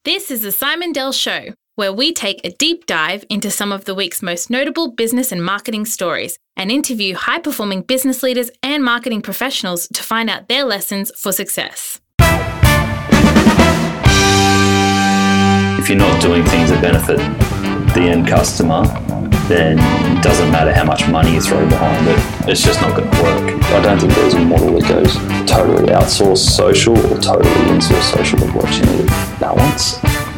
This is the Simon Dell Show, where we take a deep dive into some of the week's most notable business and marketing stories and interview high-performing business leaders and marketing professionals to find out their lessons for success. If you're not doing things that benefit the end customer, then it doesn't matter how much money you throw behind it, it's just not going to work. I don't think there's a model that goes totally outsource social or totally insource social, but what you need is balance.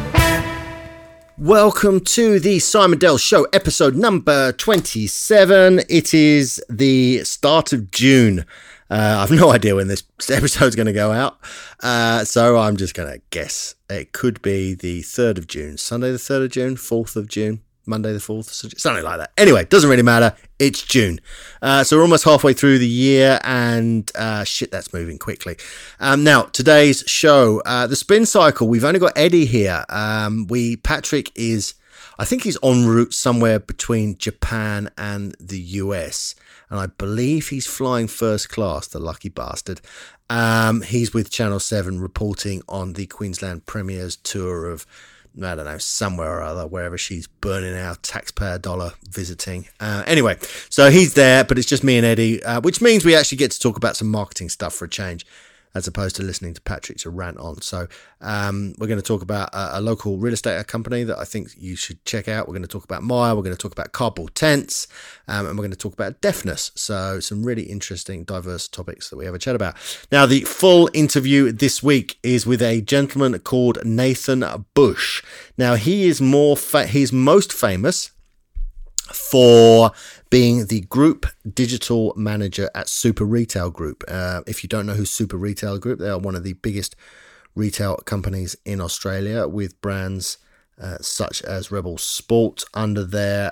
Welcome to the Simon Dell Show, episode number 27. It is the start of June. I've no idea when this episode's going to go out, so I'm just going to guess. It could be the 3rd of June, Sunday the 3rd of June, 4th of June, Monday the 4th, something like that. Anyway, doesn't really matter. It's June. So we're almost halfway through the year, and shit, that's moving quickly. Now, today's show, the spin cycle, we've only got Eddie here. Patrick is, I think he's en route somewhere between Japan and the US. And I believe he's flying first class, the lucky bastard. He's with Channel 7 reporting on the Queensland Premier's tour of, I don't know, somewhere or other, wherever she's burning our taxpayer dollar visiting. Anyway, so he's there, but it's just me and Eddie, which means we actually get to talk about some marketing stuff for a change, as opposed to listening to Patrick to rant on. So we're going to talk about a local real estate company that I think you should check out. We're going to talk about Myer. We're going to talk about cardboard tents, and we're going to talk about deafness. So some really interesting, diverse topics that we have a chat about. Now, the full interview this week is with a gentleman called Nathan Bush. Now, he is he's most famous for being the group digital manager at Super Retail Group. If you don't know who Super Retail Group, they are one of the biggest retail companies in Australia, with brands such as Rebel Sport under their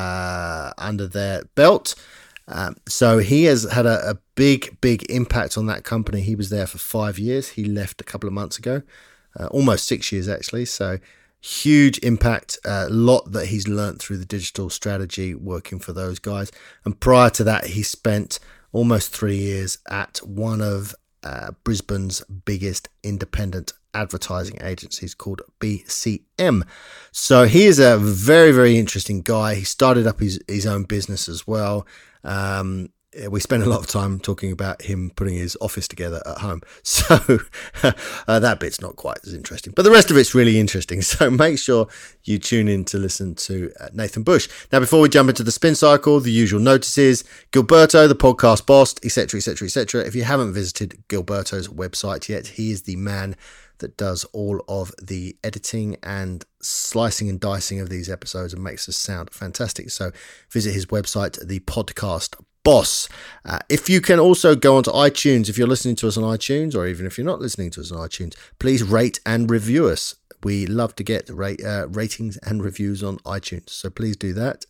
belt. So he has had a big impact on that company. He was there for 5 years. He left a couple of months ago, almost 6 years actually. So huge impact, a lot that he's learnt through the digital strategy working for those guys. And prior to that, he spent almost 3 years at one of Brisbane's biggest independent advertising agencies called BCM. So he is a very, very interesting guy. He started up his own business as well. We spent a lot of time talking about him putting his office together at home. So that bit's not quite as interesting, but the rest of it's really interesting. So make sure you tune in to listen to Nathan Bush. Now, before we jump into the spin cycle, the usual notices: Gilberto, the podcast boss, etc., etc., etc. If you haven't visited Gilberto's website yet, he is the man that does all of the editing and slicing and dicing of these episodes and makes us sound fantastic. So visit his website, the podcast boss. If you can also go onto iTunes, if you're listening to us on iTunes, or even if you're not listening to us on iTunes, please rate and review us. We love to get ratings and reviews on iTunes, so please do that.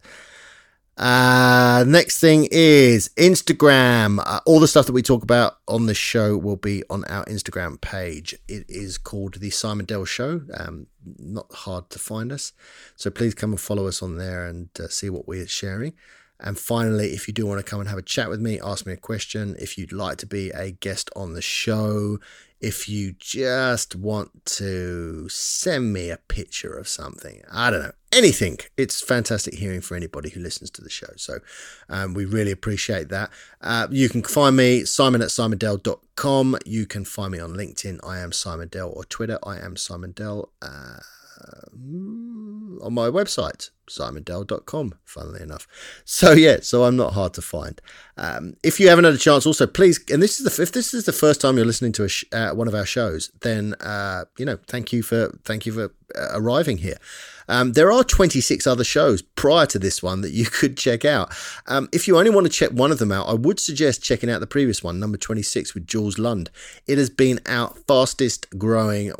Next thing is Instagram. All the stuff that we talk about on this show will be on our Instagram page. It is called The Simon Dell Show. Not hard to find us, so please come and follow us on there and see what we're sharing. And finally, if you do want to come and have a chat with me, ask me a question, if you'd like to be a guest on the show, if you just want to send me a picture of something, I don't know, anything. It's fantastic hearing from anybody who listens to the show. So we really appreciate that. You can find me, simon@simondell.com. You can find me on LinkedIn, I am Simon Dell, or Twitter, I am Simon Dell. On my website, simondell.com, funnily enough. So I'm not hard to find. If you haven't had a chance, also please, and if this is the first time you're listening to one of our shows, then thank you for arriving here. There are 26 other shows prior to this one that you could check out. If you only want to check one of them out, I would suggest checking out the previous one, number 26 with Jules Lund. It has been our fastest growing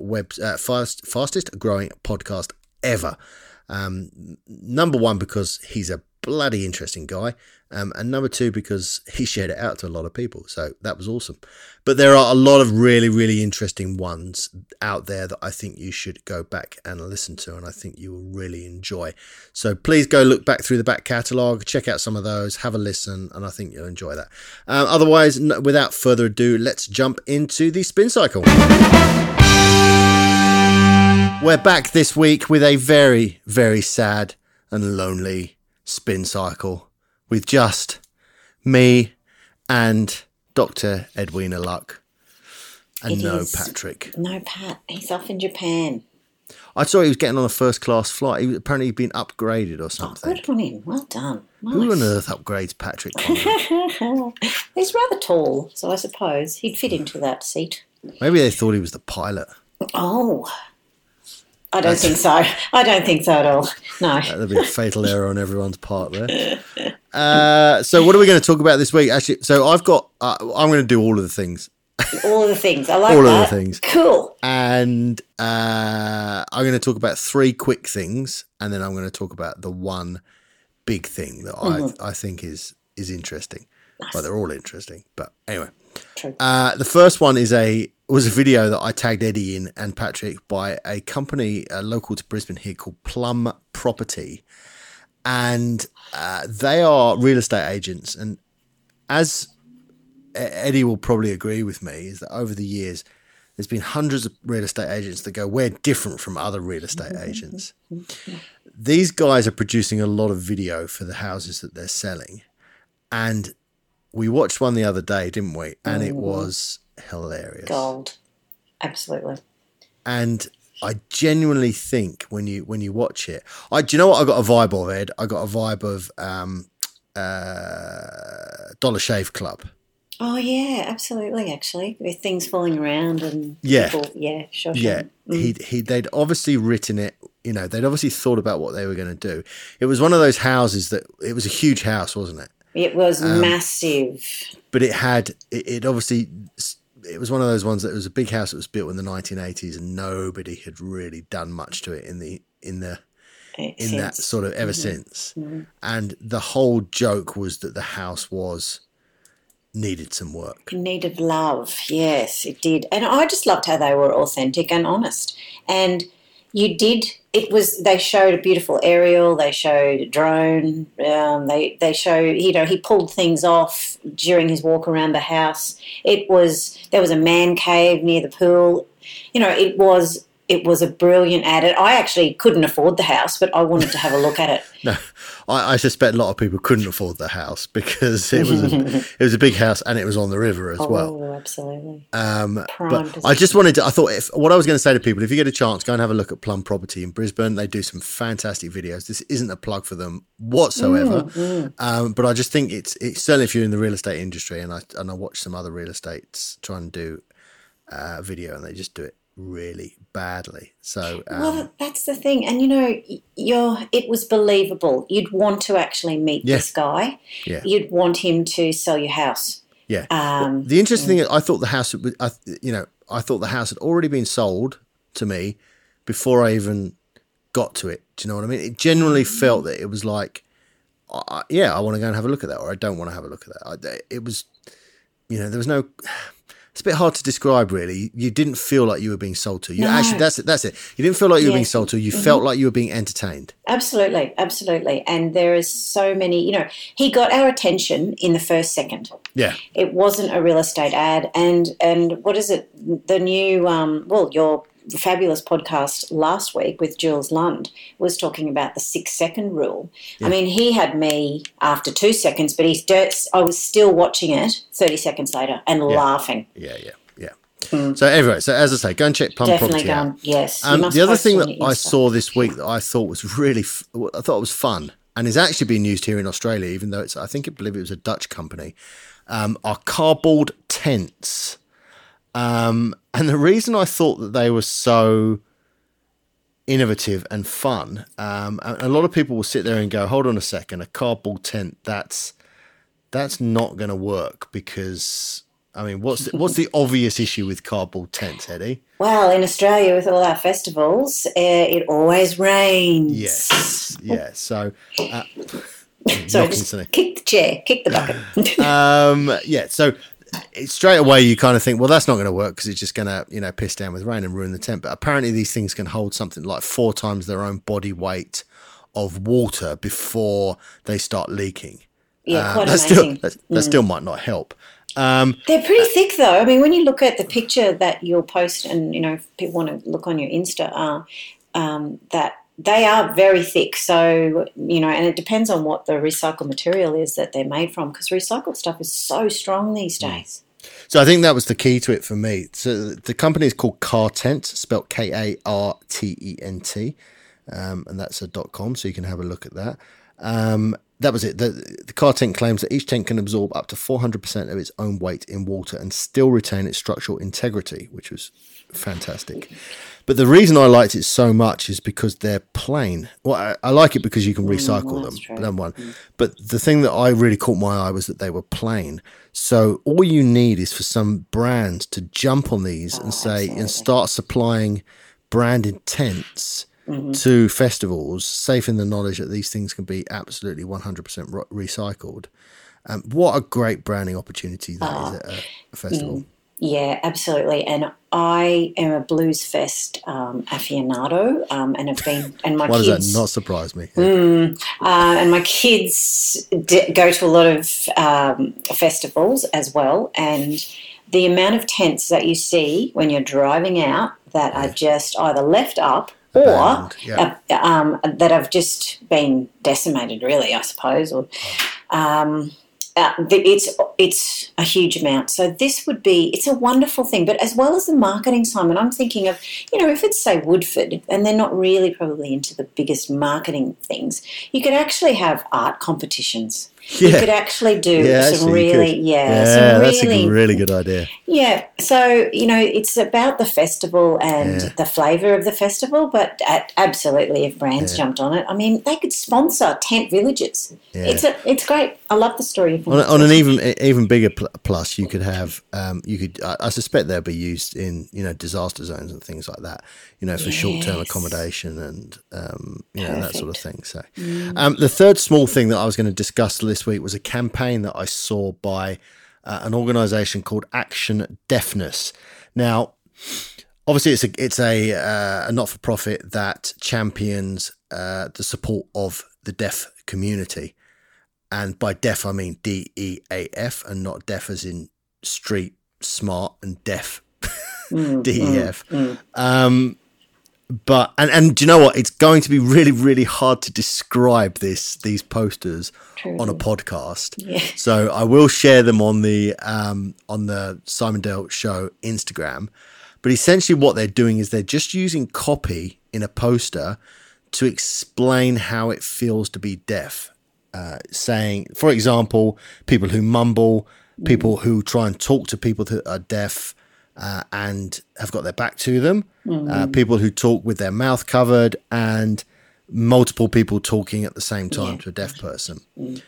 podcast ever. Number one, because he's a bloody interesting guy, and number two, because he shared it out to a lot of people, so that was awesome. But there are a lot of really, really interesting ones out there that I think you should go back and listen to, and I think you will really enjoy. So please go look back through the back catalogue, check out some of those, have a listen, and I think you'll enjoy that. Otherwise, without further ado, let's jump into the spin cycle. We're back this week with a very, very sad and lonely spin cycle with just me and Dr. Edwina Luck. And Patrick. No Pat. He's off in Japan. I saw he was getting on a first-class flight. Apparently he'd been upgraded or something. Oh, good on him. Well done. Nice. Who on earth upgrades Patrick? He's rather tall, so I suppose he'd fit into that seat. Maybe they thought he was the pilot. Oh, I don't think so. I don't think so at all. No. That'd be a fatal error on everyone's part there. So what are we going to talk about this week? Actually, so I'm going to do all of the things. All of the things. I like all that. All of the things. Cool. And I'm going to talk about 3 quick things, and then I'm going to talk about the one big thing that I think is interesting. Nice. Well, they're all interesting, but anyway. True. The first one was a video that I tagged Eddie in and Patrick by a company local to Brisbane here called Plum Property, and they are real estate agents. And as Eddie will probably agree with me, is that over the years there's been hundreds of real estate agents that go, we're different from other real estate agents. These guys are producing a lot of video for the houses that they're selling, and we watched one the other day, didn't we? And it was hilarious. Gold. Absolutely. And I genuinely think when you watch it, do you know what I got a vibe of, Ed? I got a vibe of Dollar Shave Club. Oh, yeah, absolutely, actually. With things falling around and people, sure. Yeah, they'd obviously written it, they'd obviously thought about what they were going to do. It was one of those houses it was a huge house, wasn't it? It was massive. But it was one of those ones that it was a big house that was built in the 1980s and nobody had really done much to it in that sort of ever since. Mm-hmm. And the whole joke was that the house needed some work. It needed love. Yes, it did. And I just loved how they were authentic and honest. And they showed a beautiful aerial, they showed a drone, they showed, he pulled things off during his walk around the house. There was a man cave near the pool. It was a brilliant ad. I actually couldn't afford the house, but I wanted to have a look at it. No, I suspect a lot of people couldn't afford the house because it was a big house and it was on the river as well. Oh, absolutely. But I just wanted to. I thought what I was going to say to people, if you get a chance, go and have a look at Plum Property in Brisbane. They do some fantastic videos. This isn't a plug for them whatsoever, but I just think it's certainly if you're in the real estate industry, and I watch some other real estates try and do video, and they just do it really badly. So well, that's the thing. And it was believable. You'd want to actually meet this guy. Yeah. You'd want him to sell your house. Yeah. The interesting thing is I thought the house had already been sold to me before I even got to it. Do you know what I mean? It genuinely felt that it was like, I want to go and have a look at that, or I don't want to have a look at that. It was, there was no. It's a bit hard to describe, really. You didn't feel like you were being sold to. Actually, that's it. You didn't feel like you were being sold to. You felt like you were being entertained. Absolutely, absolutely. And there is so many. He got our attention in the first second. Yeah. It wasn't a real estate ad, and what is it? The new your fabulous podcast last week with Jules Lund was talking about the 6-second rule. Yeah. I mean, he had me after 2 seconds, but I was still watching it 30 seconds later and laughing. Yeah. So anyway, as I say, go and check Plum Property out. Yes. The other thing that I saw this week that I thought was was fun and is actually being used here in Australia, even though I believe it was a Dutch company, are cardboard tents. And the reason I thought that they were so innovative and fun, and a lot of people will sit there and go, hold on a second, a cardboard tent, that's not going to work because, I mean, what's the obvious issue with cardboard tents, Eddie? Well, in Australia with all our festivals, it always rains. Yes, yeah, so... so just kick the chair, kick the bucket. So... straight away you kind of think, well, that's not going to work because it's just going to, piss down with rain and ruin the tent. But apparently these things can hold something like 4 times their own body weight of water before they start leaking. Yeah, quite amazing. That still might not help. They're pretty thick, though. I mean, when you look at the picture that you'll post and, if people want to look on your Insta, that they are very thick. So, and it depends on what the recycled material is that they're made from, because recycled stuff is so strong these days. So I think that was the key to it for me. So the company is called Cartent, spelled Kartent, and that's a .com, so you can have a look at that. That was it. The Cartent claims that each tent can absorb up to 400% of its own weight in water and still retain its structural integrity, which was fantastic. But the reason I liked it so much is because they're plain. Well, I like it because you can recycle them, number one. But the thing that I really caught my eye was that they were plain. So all you need is for some brands to jump on these and start supplying branded tents to festivals, safe in the knowledge that these things can be absolutely 100% recycled. What a great branding opportunity that is at a festival. Yeah, absolutely. And I am a Blues Fest aficionado, and have been. And my Why kids, does that not surprise me? and my kids go to a lot of festivals as well. And the amount of tents that you see when you're driving out that are just either left up or that have just been decimated, really, I suppose, or. It's a huge amount. So it's a wonderful thing. But as well as the marketing, Simon, I'm thinking of, if it's, say, Woodford, and they're not really probably into the biggest marketing things, you could actually have art competitions. Yeah. You could actually do some really, that's a really good idea. Yeah. So, it's about the festival and the flavour of the festival, but absolutely, if brands jumped on it, I mean, they could sponsor tent villages. Yeah. It's great. I love the story. On an even bigger plus, you could have, I suspect they'll be used in, disaster zones and things like that, for short-term accommodation and, that sort of thing. So the third small thing that I was going to discuss this week was a campaign that I saw by an organisation called Action Deafness. Now, obviously, it's a not-for-profit that champions the support of the deaf community, and by deaf I mean DEAF, and not deaf as in street smart and deaf DEF. But and do you know what? It's going to be really, really hard to describe these posters on a podcast. Yeah. So I will share them on the Simon Dale Show Instagram. But essentially, what they're doing is they're just using copy in a poster to explain how it feels to be deaf. Saying, for example, people who mumble, people who try and talk to people that are deaf. And have got their back to them, people who talk with their mouth covered, and multiple people talking at the same time to a deaf person.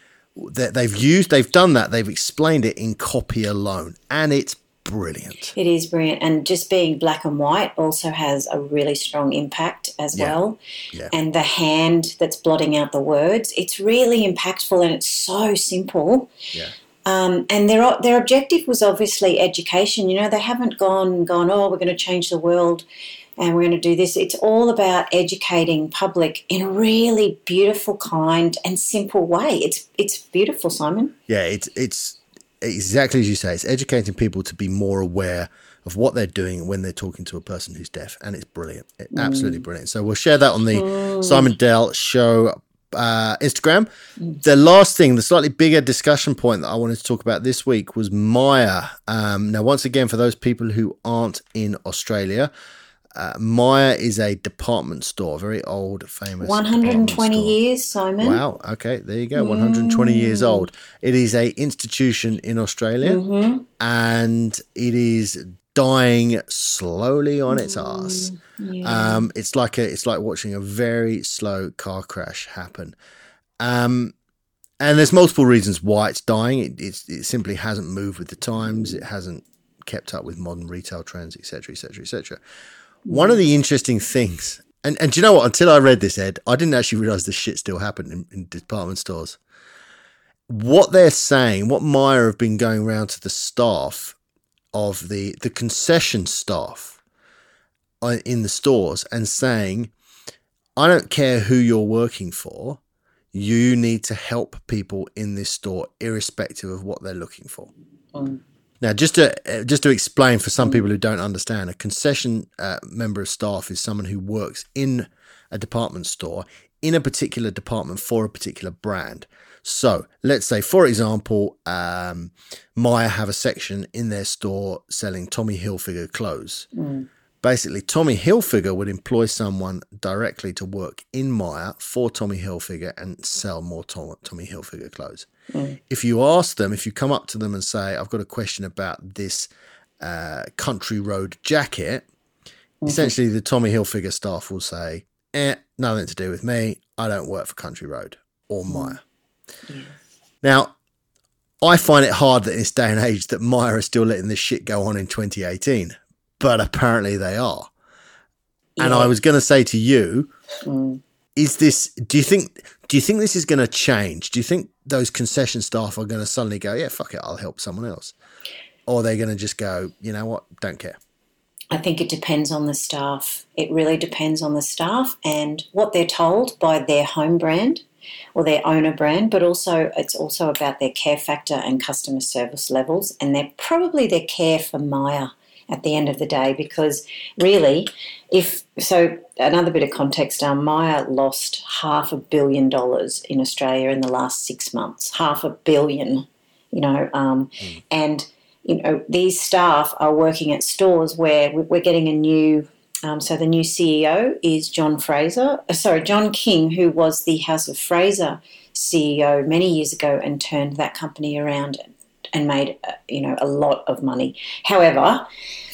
They've done that. They've explained it in copy alone, and it's brilliant. It is brilliant, and just being black and white also has a really strong impact as well. Yeah. And the hand that's blotting out the words, it's really impactful, and it's so simple. Yeah. And their objective was obviously education. They haven't gone, oh, we're going to change the world and we're going to do this. It's all about educating public in a really beautiful, kind and simple way. It's beautiful, Simon. Yeah, it's exactly as you say. It's educating people to be more aware of what they're doing when they're talking to a person who's deaf, and it's brilliant. Absolutely brilliant. So we'll share that on the Simon Dale Show Instagram. The last thing, the slightly bigger discussion point that I wanted to talk about this week was Myer. Now, once again, for those people who aren't in Australia, Myer is a department store, very old, famous 120 years, Simon. Wow. Okay, there you go. 120 years old. It is a institution in Australia, and it is dying slowly on its ass. Yeah. It's like watching a very slow car crash happen. And there's multiple reasons why it's dying. It simply hasn't moved with the times. It hasn't kept up with modern retail trends, etc., etc., etc. One of the interesting things, and do you know what? Until I read this, Ed, I didn't actually realize this shit still happened in department stores. What they're saying, what Myer have been going around to the staff of the concession staff in the stores and saying, I don't care who you're working for, you need to help people in this store irrespective of what they're looking for. Now, just to explain for some people who don't understand, a concession member of staff is someone who works in a department store in a particular department for a particular brand. So let's say, for example, Myer have a section in their store selling Tommy Hilfiger clothes. Basically, Tommy Hilfiger would employ someone directly to work in Myer for Tommy Hilfiger and sell more Tommy Hilfiger clothes. If you ask them, if you come up to them and say, I've got a question about this Country Road jacket, essentially the Tommy Hilfiger staff will say, nothing to do with me. I don't work for Country Road or Myer. Now, I find it hard that in this day and age that Myer is still letting this shit go on in 2018, but apparently they are. And I was going to say to you, is this? Do you think this is going to change? Do you think those concession staff are going to suddenly go, yeah, fuck it, I'll help someone else, or are they going to just go, you know what, don't care? I think it depends on the staff. It really depends on the staff and what they're told by their home brand or their owner brand, but also it's also about their care factor and customer service levels, and they're probably their care for Myer at the end of the day, because really, another bit of context, Myer lost $500 million in Australia in the last 6 months, $500 million, and these staff are working at stores where we're getting a new. So the new CEO is John King, who was the House of Fraser CEO many years ago and turned that company around and made a lot of money. However,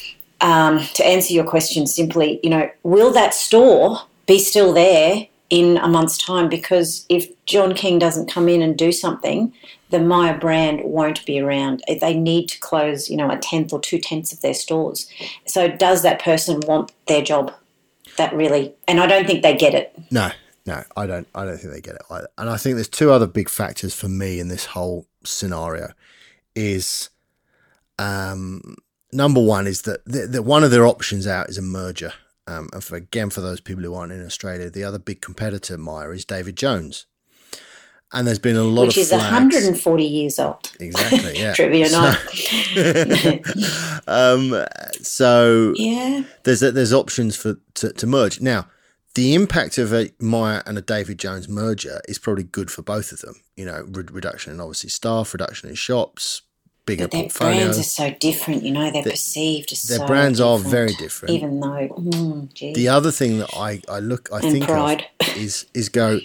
to answer your question simply, will that store be still there in a month's time? Because if John King doesn't come in and do something, the Myer brand won't be around. They need to close, a tenth or 2/10 of their stores. So does that person want their job? That really, and I don't think they get it. No, I don't think they get it either. And I think there's two other big factors for me in this whole scenario. Is number one is that one of their options out is a merger. And for those people who aren't in Australia, the other big competitor Myer is David Jones. And there's been a lot of flags. Which is 140 years old. Exactly, yeah. Trivia night. So there's options to merge. Now, the impact of a Myer and a David Jones merger is probably good for both of them. Reduction in obviously staff, reduction in shops, bigger portfolio. But their brands are so different, they're perceived as so different. Their brands are very different. Even though, the other thing that I think pride. of is go,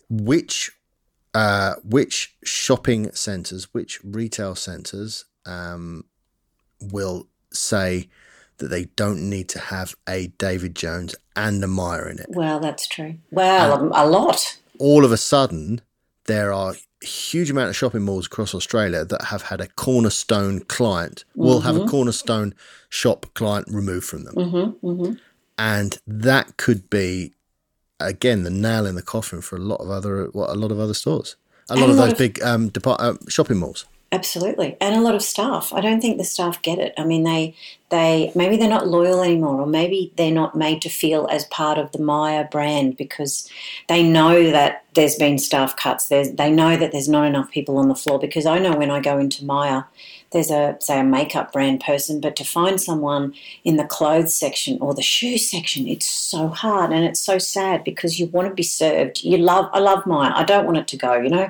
which shopping centres, which retail centres will say that they don't need to have a David Jones and a Myer in it? Well, that's true. Well, a lot. All of a sudden, there are a huge amount of shopping malls across Australia that have had a Cornerstone client, will have a Cornerstone shop client removed from them. And that could be, again, the nail in the coffin for a lot of other stores, a lot of those big shopping malls. Absolutely, and a lot of staff. I don't think the staff get it. I mean, they maybe they're not loyal anymore, or maybe they're not made to feel as part of the Myer brand because they know that there's been staff cuts. They know that there's not enough people on the floor. Because I know when I go into Myer, there's a makeup brand person, but to find someone in the clothes section or the shoe section, it's so hard and it's so sad because you want to be served. I love Myer. I don't want it to go,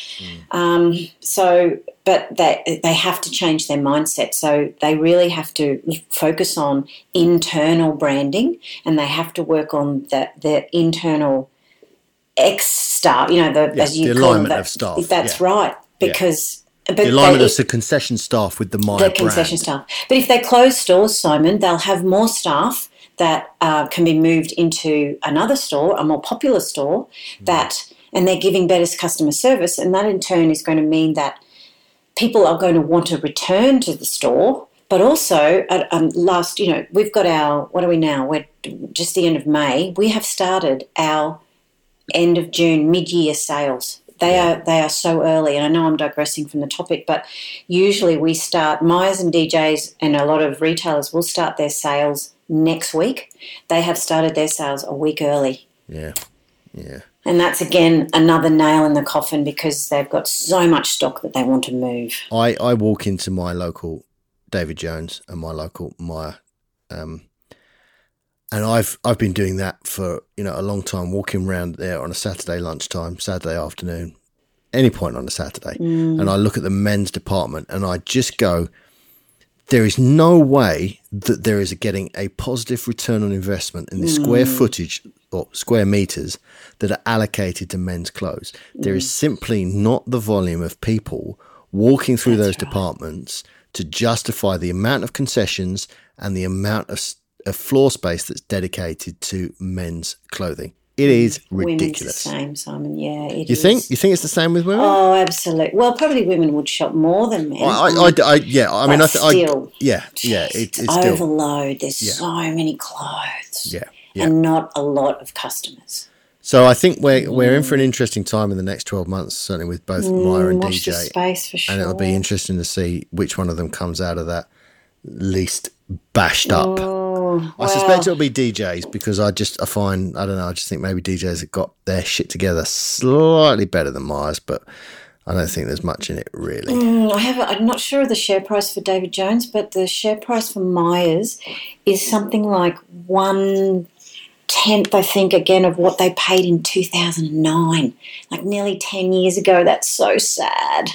But they have to change their mindset. So they really have to focus on internal branding, and they have to work on their internal staff. As you the call alignment them, of staff. That's right, because. But the alignment of the concession staff with the Myer brand. The concession staff. But if they close stores, Simon, they'll have more staff that can be moved into another store, a more popular store, and they're giving better customer service, and that in turn is going to mean that people are going to want to return to the store. But also, we've got what are we now? We're just the end of May. We have started our end of June mid-year sales. They are so early, and I know I'm digressing from the topic, but usually we start, Myers and DJs and a lot of retailers will start their sales next week. They have started their sales a week early. Yeah. And that's, again, another nail in the coffin because they've got so much stock that they want to move. I walk into my local David Jones and my local Myer, and And I've been doing that for, a long time, walking around there on a Saturday lunchtime, Saturday afternoon, any point on a Saturday. And I look at the men's department and I just go, there is no way that there is getting a positive return on investment in the square footage or square meters that are allocated to men's clothes. There is simply not the volume of people walking through those departments to justify the amount of concessions and the amount of floor space that's dedicated to men's clothing. It is ridiculous. Women's the same, Simon. Yeah, it You is. think? You think it's the same with women? Oh, absolutely. Well, probably women would shop more than men. Yeah. I mean, still, it's still overload. There's so many clothes. Yeah. And not a lot of customers. So I think we're in for an interesting time in the next 12 months, certainly with both Myer and Watch the DJ. space for sure. And it'll be interesting to see which one of them comes out of that least bashed up. I suspect it'll be DJs because I just think maybe DJs have got their shit together slightly better than Myers, but I don't think there's much in it really. I'm not sure of the share price for David Jones, but the share price for Myers is something like 1/10, I think, again, of what they paid in 2009, like nearly 10 years ago. That's so sad.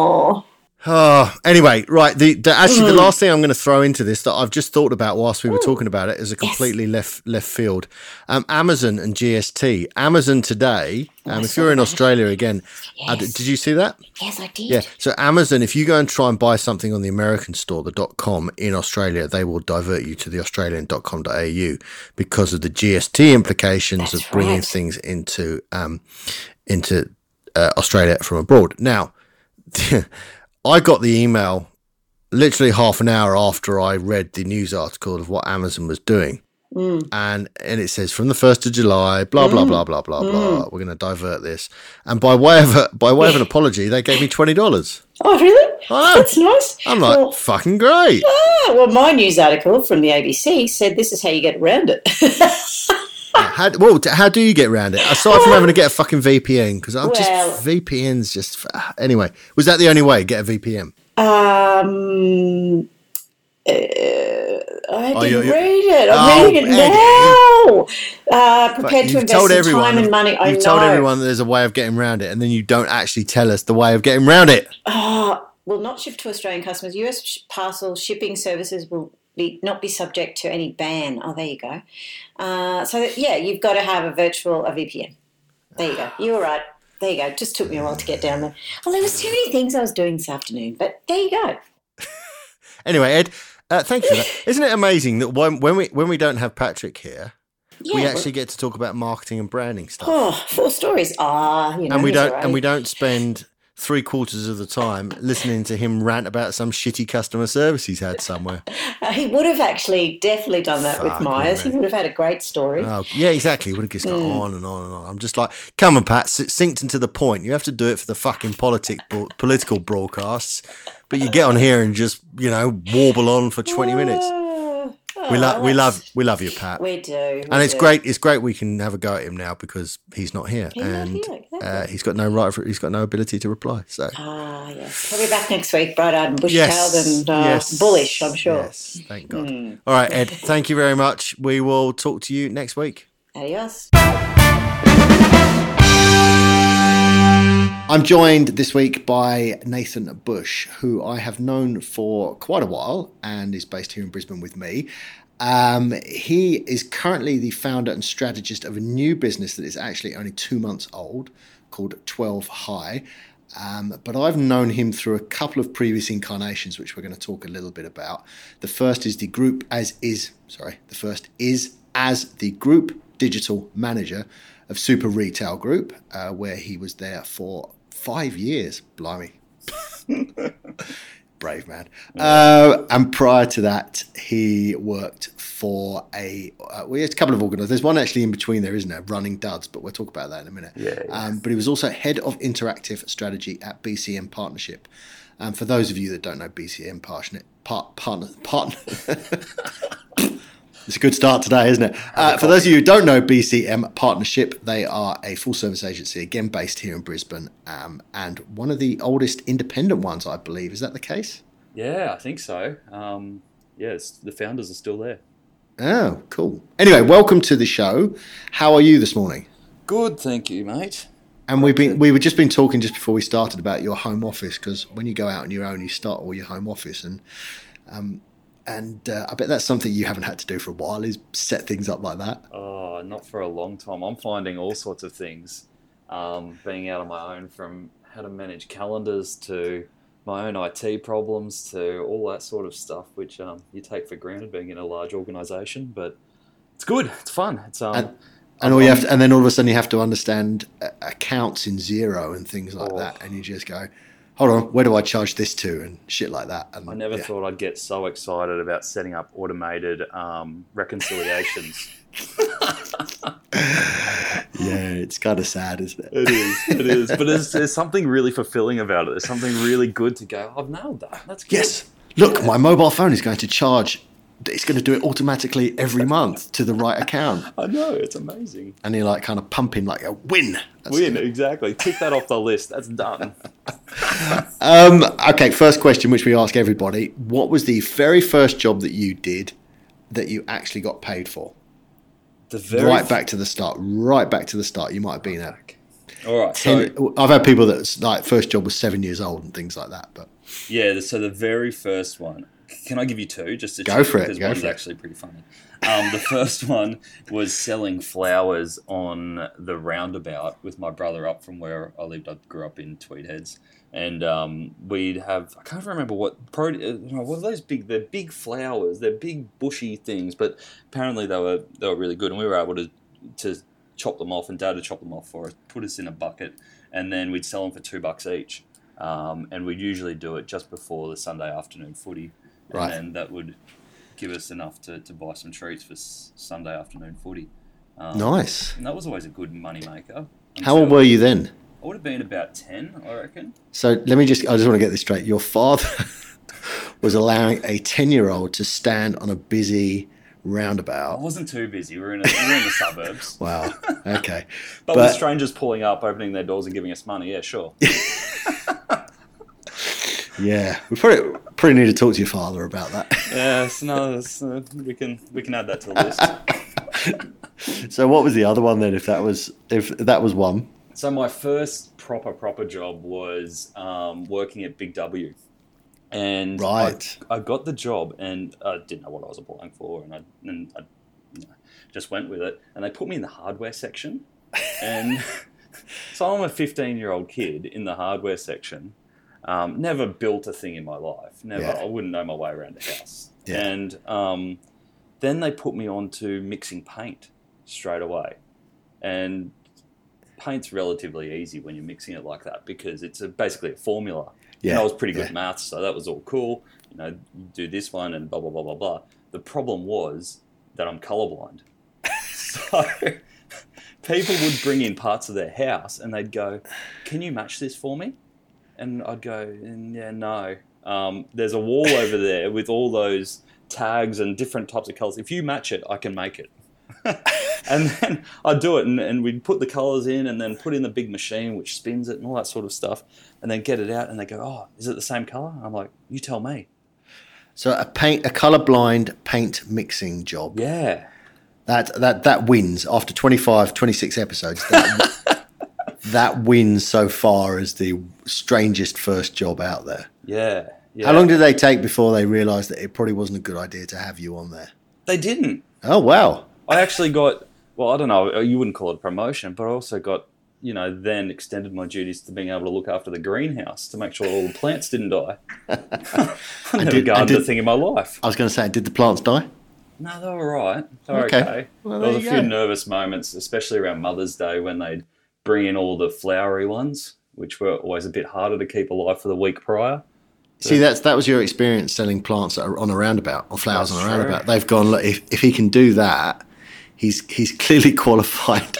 Anyway, right. The last thing I'm going to throw into this that I've just thought about whilst we were talking about it is a completely left field. Amazon and GST. Amazon today. If you're in Australia again, did you see that? Yes, I did. Yeah. So Amazon, if you go and try and buy something on the American store, the .com in Australia, they will divert you to the Australian .com.au because of the GST implications of bringing things into Australia from abroad. Now. I got the email literally half an hour after I read the news article of what Amazon was doing. And it says from the 1st of July, blah, blah, blah, blah, blah, blah. We're going to divert this. And by way of an apology, they gave me $20. Oh, really? I know. That's nice. I'm like, fucking great. Well, my news article from the ABC said this is how you get around it. How do you get around it? Aside from having to get a fucking VPN, because VPN's just... Anyway, was that the only way, get a VPN? I didn't read it. I'm reading it now. Prepared to invest in time and money. I know. You told everyone that there's a way of getting around it, and then you don't actually tell us the way of getting around it. Will not ship to Australian customers. US parcel shipping services will not be subject to any ban. Oh, there you go. You've got to have a VPN. There you go. You were right. There you go. Just took me a while to get down there. Well, there was too many things I was doing this afternoon, but there you go. Anyway, Ed, thank you for that. Isn't it amazing that when we don't have Patrick here, we actually get to talk about marketing and branding stuff? Oh, 4 stories. And we don't spend 3/4 of the time listening to him rant about some shitty customer service he's had somewhere. He would have actually definitely done that with Myers. He would have had a great story. Oh, yeah, exactly. He would have just gone on and on and on. I'm just like, come on, Pat, succinct and to the point. You have to do it for the fucking political broadcasts, but you get on here and just, warble on for 20 minutes. We love you, Pat. We do. And it's great. It's great we can have a go at him now because he's not here, he's got he's got no ability to reply. So yes, he'll be back next week, bright-eyed and bushy-tailed and bullish, I'm sure. Yes, thank God. All right, Ed. Thank you very much. We will talk to you next week. Adios. I'm joined this week by Nathan Bush, who I have known for quite a while and is based here in Brisbane with me. He is currently the founder and strategist of a new business that is actually only 2 months old called 12 High. But I've known him through a couple of previous incarnations, which we're going to talk a little bit about. The first is as the group digital manager of Super Retail Group, where he was there for 5 years. Blimey. Brave man. And prior to that, he worked for a couple of organisations. There's one actually in between there, isn't there? Running Duds, but we'll talk about that in a minute. But he was also head of interactive strategy at BCM Partnership. For those of you that don't know BCM Partner. It's a good start today, isn't it? For those of you who don't know BCM Partnership, they are a full-service agency, again based here in Brisbane, and one of the oldest independent ones, I believe. Is that the case? Yeah, I think so. The founders are still there. Oh, cool. Anyway, welcome to the show. How are you this morning? Good, thank you, mate. And we were just been talking just before we started about your home office, because when you go out on your own, you start all your home office, and I bet that's something you haven't had to do for a while, is set things up like that. Oh, not for a long time. I'm finding all sorts of things, being out on my own, from how to manage calendars to my own IT problems to all that sort of stuff, which you take for granted being in a large organisation. But it's good. It's fun. It's and then all of a sudden you have to understand accounts in Xero and things like that, and you just go, hold on, where do I charge this to, and shit like that. And I never thought I'd get so excited about setting up automated reconciliations. Yeah, it's kind of sad, isn't it? It is. But there's something really fulfilling about it. There's something really good to go, I've nailed that. That's good. Yes. Look, my mobile phone is going to charge. It's going to do it automatically every month to the right account. I know, it's amazing. And you're like kind of pumping like a win. Exactly. Tick that off the list. That's done. Okay, first question, which we ask everybody. What was the very first job that you did that you actually got paid for? Right back to the start. You might have been at. All right. I've had people that's like first job was 7 years old and things like that. But yeah, so the very first one. Can I give you two just to go for it? Because one's actually pretty funny. The first one was selling flowers on the roundabout with my brother up from where I lived. I grew up in Tweed Heads, and we'd have, I can't remember what are those big? They're big flowers. They're big bushy things, but apparently they were really good, and we were able to chop them off, and Dad would chop them off for us, put us in a bucket, and then we'd sell them for $2 each. And we'd usually do it just before the Sunday afternoon footy. Right. And that would give us enough to buy some treats for Sunday afternoon footy. Nice. And that was always a good money maker. How old were you then? I would have been about 10, I reckon. So I just want to get this straight. Your father was allowing a 10-year-old to stand on a busy roundabout. I wasn't too busy. We were in the suburbs. Wow. Okay. but with strangers pulling up, opening their doors and giving us money, yeah, sure. Yeah, we probably need to talk to your father about that. Yes, no, we can add that to the list. So, what was the other one then? If that was one. So my first proper job was working at Big W, and right. I got the job, and I didn't know what I was applying for, and I just went with it, and they put me in the hardware section, and so I'm a 15-year-old kid in the hardware section. Never built a thing in my life. Never. Yeah. I wouldn't know my way around a house. Yeah. And then they put me on to mixing paint straight away. And paint's relatively easy when you're mixing it like that because it's basically a formula. Yeah. And I was pretty good at maths, so that was all cool. You do this one and blah, blah, blah, blah, blah. The problem was that I'm colorblind. So people would bring in parts of their house and they'd go, "Can you match this for me?" And I'd go, yeah, no. There's a wall over there with all those tags and different types of colours. If you match it, I can make it. And then I'd do it, and we'd put the colours in and then put in the big machine which spins it and all that sort of stuff, and then get it out, and they go, "Oh, is it the same colour?" And I'm like, "You tell me." So a colourblind paint mixing job. Yeah. That wins after 25, 26 episodes. That wins so far as the strangest first job out there. Yeah. How long did they take before they realised that it probably wasn't a good idea to have you on there? They didn't. Oh, wow. I actually got, I don't know, you wouldn't call it a promotion, but I also got, then extended my duties to being able to look after the greenhouse to make sure all the plants didn't die. I've never gardened a thing in my life. I was going to say, did the plants die? No, they were all right. They were okay. Well, there was a few nervous moments, especially around Mother's Day when they'd bring in all the flowery ones, which were always a bit harder to keep alive for the week prior. See, that was your experience selling plants that are on a roundabout or flowers on a roundabout. They've gone, look, if he can do that, he's clearly qualified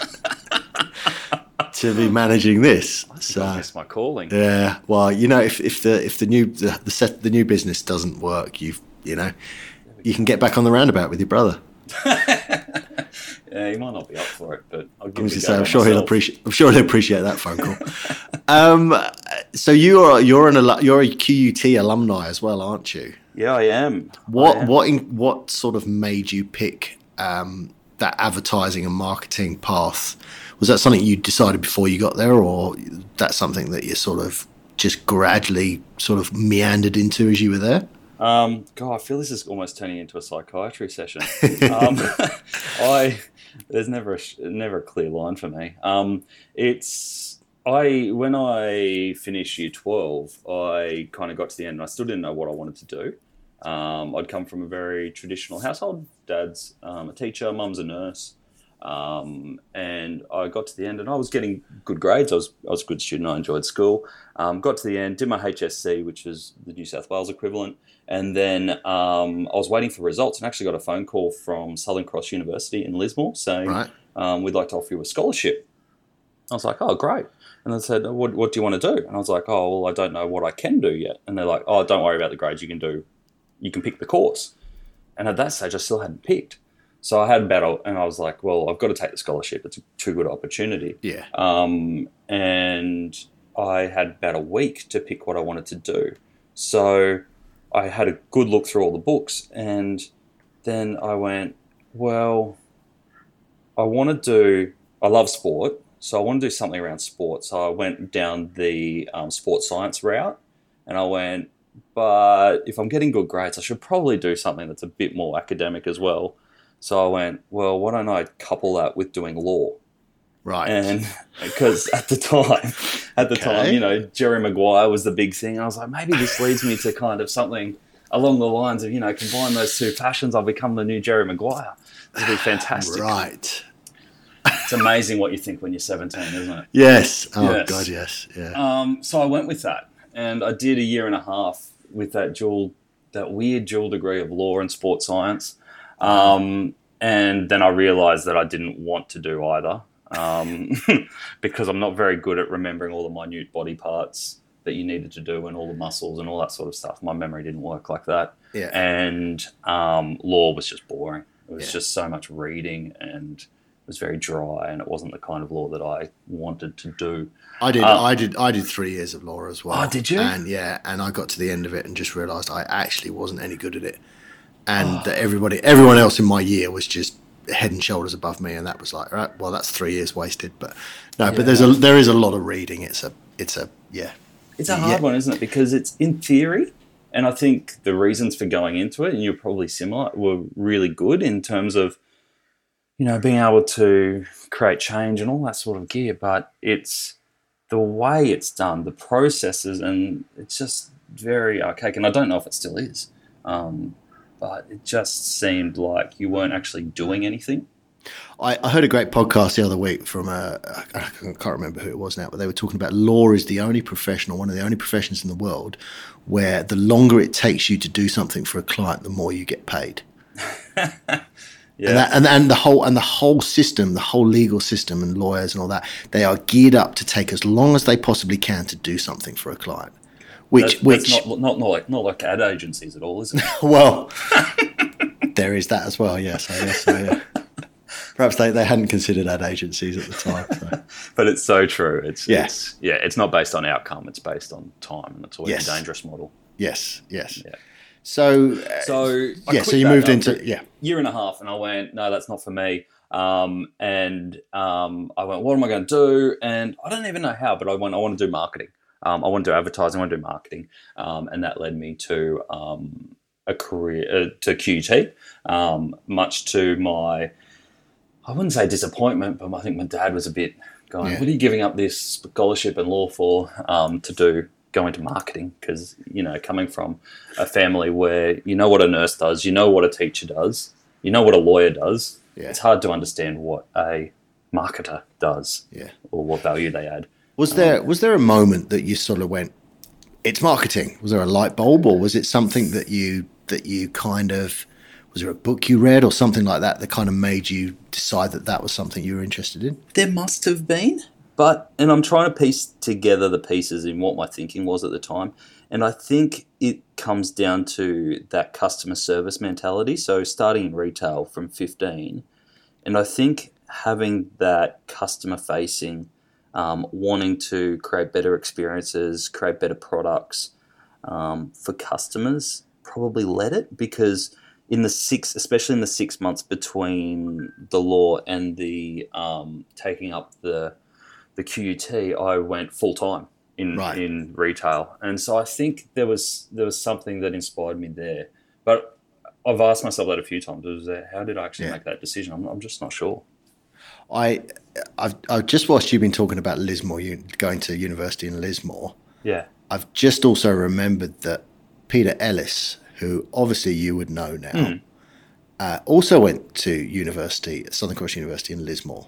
to be managing this. That's my calling. Yeah. Well, if the new business doesn't work, you can get back on the roundabout with your brother. Yeah, he might not be up for it, but I'll give it a go. I'm sure he'll appreciate that phone call. So you're a QUT alumni as well, aren't you? Yeah, I am. What sort of made you pick that advertising and marketing path? Was that something you decided before you got there, or that's something that you sort of just gradually sort of meandered into as you were there? God, I feel this is almost turning into a psychiatry session. There's never a clear line for me. When I finished year 12, I kind of got to the end and I still didn't know what I wanted to do. I'd come from a very traditional household. Dad's a teacher, mum's a nurse. And I got to the end and I was getting good grades. I was a good student. I enjoyed school. Got to the end, did my HSC, which is the New South Wales equivalent. And then I was waiting for results and actually got a phone call from Southern Cross University in Lismore saying, we'd like to offer you a scholarship. I was like, oh, great. And they said, what do you want to do? And I was like, oh, well, I don't know what I can do yet. And they're like, oh, don't worry about the grades. You can pick the course. And at that stage, I still hadn't picked. So I had a battle, and I was like, well, I've got to take the scholarship. It's a too good opportunity. Yeah. And I had about a week to pick what I wanted to do. So I had a good look through all the books, and then I went, well, I love sport, so I want to do something around sport. So I went down the sports science route, and I went, but if I'm getting good grades, I should probably do something that's a bit more academic as well. So I went, well, why don't I couple that with doing law? Right. And because at the time, Jerry Maguire was the big thing. And I was like, maybe this leads me to kind of something along the lines of, combine those two passions. I'll become the new Jerry Maguire. It'll be fantastic. Right. It's amazing what you think when you're 17, isn't it? Yes. Oh, yes. God, yes. Yeah. So I went with that. And I did a year and a half with that weird dual degree of law and sports science. And then I realised that I didn't want to do either because I'm not very good at remembering all the minute body parts that you needed to do and all the muscles and all that sort of stuff. My memory didn't work like that. Yeah. And law was just boring. It was just so much reading and it was very dry and it wasn't the kind of law that I wanted to do. I did 3 years of law as well. Oh, did you? And I got to the end of it and just realised I actually wasn't any good at it. And that everyone else in my year was just head and shoulders above me, and that was like, right, well, that's 3 years wasted. But no, but there is a lot of reading. It's a hard one, isn't it? Because it's in theory, and I think the reasons for going into it, and you're probably similar, were really good in terms of, being able to create change and all that sort of gear. But it's the way it's done, the processes, and it's just very archaic. And I don't know if it still is. But it just seemed like you weren't actually doing anything. I heard a great podcast the other week from I can't remember who it was now, but they were talking about law is one of the only professions in the world where the longer it takes you to do something for a client, the more you get paid. Yeah. And the whole system, the whole legal system and lawyers and all that, they are geared up to take as long as they possibly can to do something for a client. Which not like ad agencies at all, is it? Well, there is that as well. Yes, I guess so. Yeah. Perhaps they hadn't considered ad agencies at the time. So. But it's so true. It's not based on outcome. It's based on time, and it's always a dangerous model. Yes. Yeah. So you moved into year and a half, and I went, no, that's not for me. I went, what am I going to do? And I don't even know how, but I want to do marketing. I want to do advertising, I want to do marketing. And that led me to a career, to QUT, much to my, I wouldn't say disappointment, but I think my dad was a bit going, what are you giving up this scholarship in law for go into marketing? Because, coming from a family where you know what a nurse does, you know what a teacher does, you know what a lawyer does, it's hard to understand what a marketer does or what value they add. Was there a moment that you sort of went, it's marketing? Was there a light bulb, or was it something that you kind of, was there a book you read or something like that kind of made you decide that was something you were interested in? There must have been, and I'm trying to piece together the pieces in what my thinking was at the time. And I think it comes down to that customer service mentality. So starting in retail from 15, and I think having that customer facing, wanting to create better experiences, create better products for customers, probably led it, because especially in the 6 months between the law and the taking up the QUT, I went full time in retail, and so I think there was something that inspired me there. But I've asked myself that a few times: how did I actually make that decision? I'm just not sure. I've just watched you been talking about Lismore, you going to university in Lismore. Yeah. I've just also remembered that Peter Ellis, who obviously you would know now, also went to university, Southern Cross University in Lismore.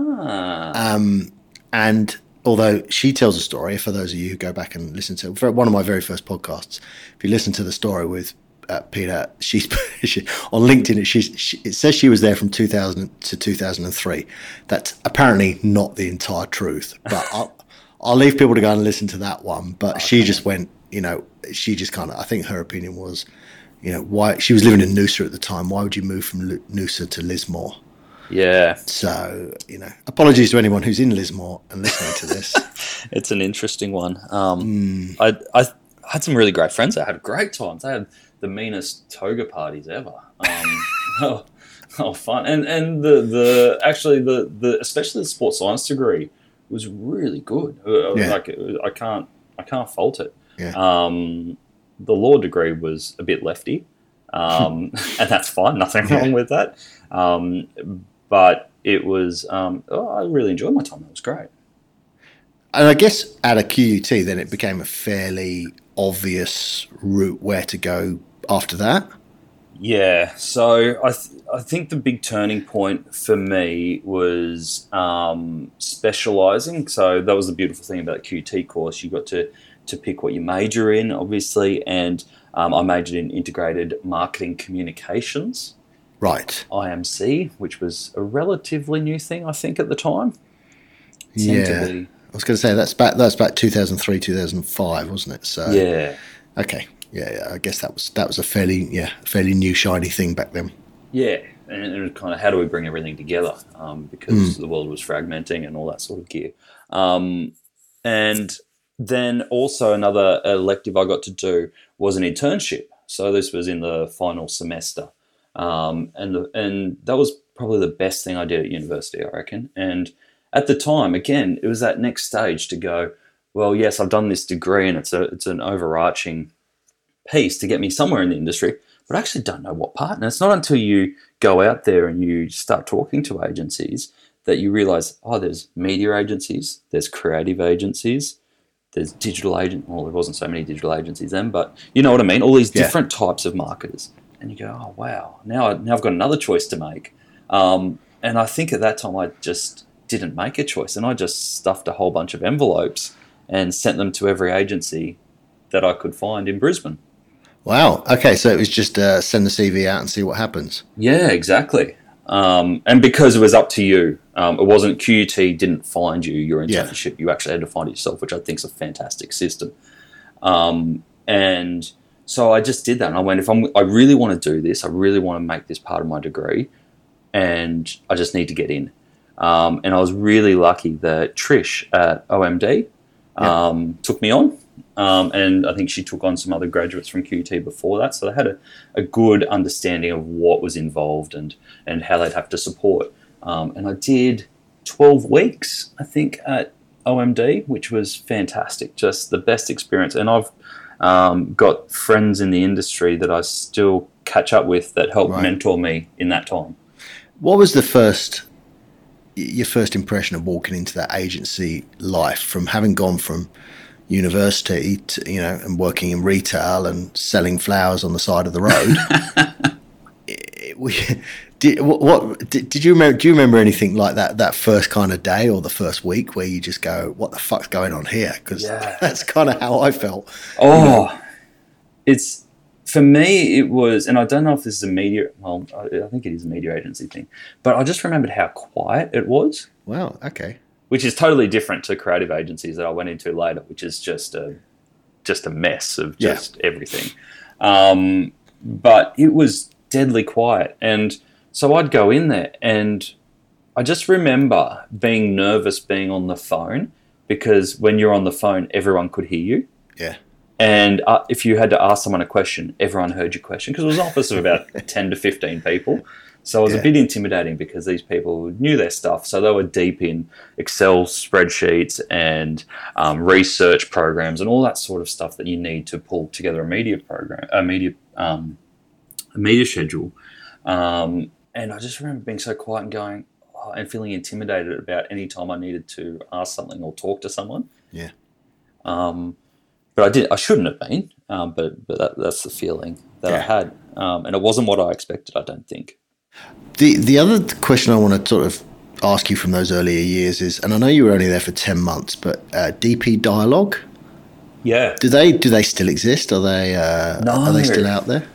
And although she tells a story, for those of you who go back and listen to one of my very first podcasts, if you listen to the story with Peter, she on LinkedIn, it says she was there from 2000 to 2003. That's apparently not the entire truth, but I'll leave people to go and listen to that one. But she just went, she just kind of, I think her opinion was, why she was living in Noosa at the time. Why would you move from Noosa to Lismore? Yeah. So, apologies to anyone who's in Lismore and listening to this. It's an interesting one. I had some really great friends. I had great times. I had the meanest toga parties ever. Fun. And the especially the sports science degree was really good. Like I can't fault it. Yeah. The law degree was a bit lefty, and that's fine. Nothing wrong with that. But it was. I really enjoyed my time. It was great. And I guess at a QUT, then it became a fairly obvious route where to go after that. Yeah, so I think the big turning point for me was specialising. So that was the beautiful thing about the QT course. You got to pick what you major in, obviously, and I majored in integrated marketing communications. Right. IMC, which was a relatively new thing, I think, at the time. I was going to say that's about 2003, 2005, wasn't it? So yeah. Okay. Yeah. I guess that was a fairly new shiny thing back then. Yeah, and it was kind of how do we bring everything together because the world was fragmenting and all that sort of gear. And then also another elective I got to do was an internship. So this was in the final semester. And that was probably the best thing I did at university, I reckon. And at the time, again, it was that next stage to go, well, yes, I've done this degree and it's an overarching piece to get me somewhere in the industry, but I actually don't know what part. And it's not until you go out there and you start talking to agencies that you realize, there's media agencies, there's creative agencies, there's digital agent. Well, there wasn't so many digital agencies then, but you know what I mean? All these different types of marketers. And you go, oh, wow, now I've got another choice to make. And I think at that time I just didn't make a choice, and I just stuffed a whole bunch of envelopes and sent them to every agency that I could find in Brisbane. Wow. Okay, so it was just send the CV out and see what happens. Yeah, exactly. And because it was up to you, it wasn't QUT didn't find you your internship. You actually had to find it yourself, which I think is a fantastic system. And so I just did that, and I went, I really want to do this, I really want to make this part of my degree, and I just need to get in. And I was really lucky that Trish at OMD took me on, and I think she took on some other graduates from QUT before that, so they had a good understanding of what was involved and how they'd have to support. And I did 12 weeks, I think, at OMD, which was fantastic, just the best experience. And I've got friends in the industry that I still catch up with that helped mentor me in that time. What was your first impression of walking into that agency life, from having gone from university to, and working in retail and selling flowers on the side of the road? Did you remember? Do you remember anything like that first kind of day or the first week where you just go, "What the fuck's going on here?" Because that's kind of how I felt. It's for me. It was, and I don't know if this is a media. Well, I think it is a media agency thing, but I just remembered how quiet it was. Wow. Okay. Which is totally different to creative agencies that I went into later, which is just a mess of just everything. But it was deadly quiet, and so I'd go in there, and I just remember being nervous being on the phone, because when you're on the phone, everyone could hear you. Yeah. And if you had to ask someone a question, everyone heard your question because it was an office of about 10 to 15 people. So it was a bit intimidating because these people knew their stuff. So they were deep in Excel spreadsheets and research programs and all that sort of stuff that you need to pull together a media program, a media schedule. And I just remember being so quiet and going and feeling intimidated about any time I needed to ask something or talk to someone. Yeah. But I shouldn't have been. But that's the feeling that I had, and it wasn't what I expected. I don't think. The other question I want to sort of ask you from those earlier years is, and I know you were only there for 10 months, but DP Dialogue. Yeah. Do they still exist? Are they are they still out there?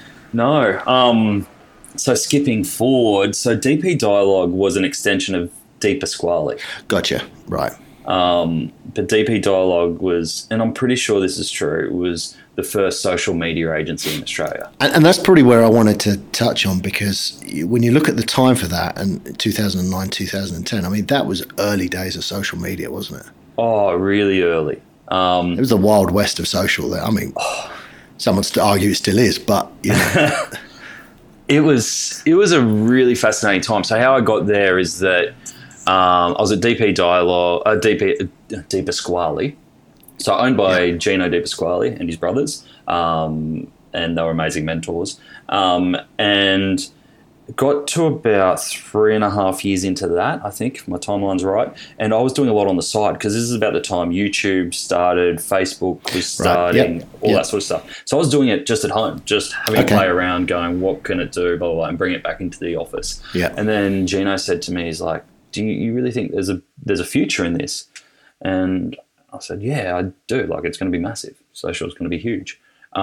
No. So skipping forward, so DP Dialogue was an extension of De Pasquale. Gotcha. Right. But DP Dialogue was, and I'm pretty sure this is true, was the first social media agency in Australia. And that's probably where I wanted to touch on, because when you look at the time for that, and 2009, 2010, I mean, that was early days of social media, wasn't it? Oh, really early. It was the wild west of social there. I mean, someone would argue it still is, but, you know. It was a really fascinating time. So how I got there is that I was at DP Dialogue, De Pasquale. So owned by Gino De Pasquale and his brothers, and they were amazing mentors. And got to about 3.5 years into that, I think, if my timeline's right. And I was doing a lot on the side because this is about the time YouTube started, Facebook was starting, that sort of stuff. So I was doing it just at home, just having to play around, going, what can it do, blah, blah, blah, and bring it back into the office. Yeah. And then Gino said to me, he's like, do you really think there's a future in this? And I said, yeah, I do. Like, it's going to be massive. Social is going to be huge.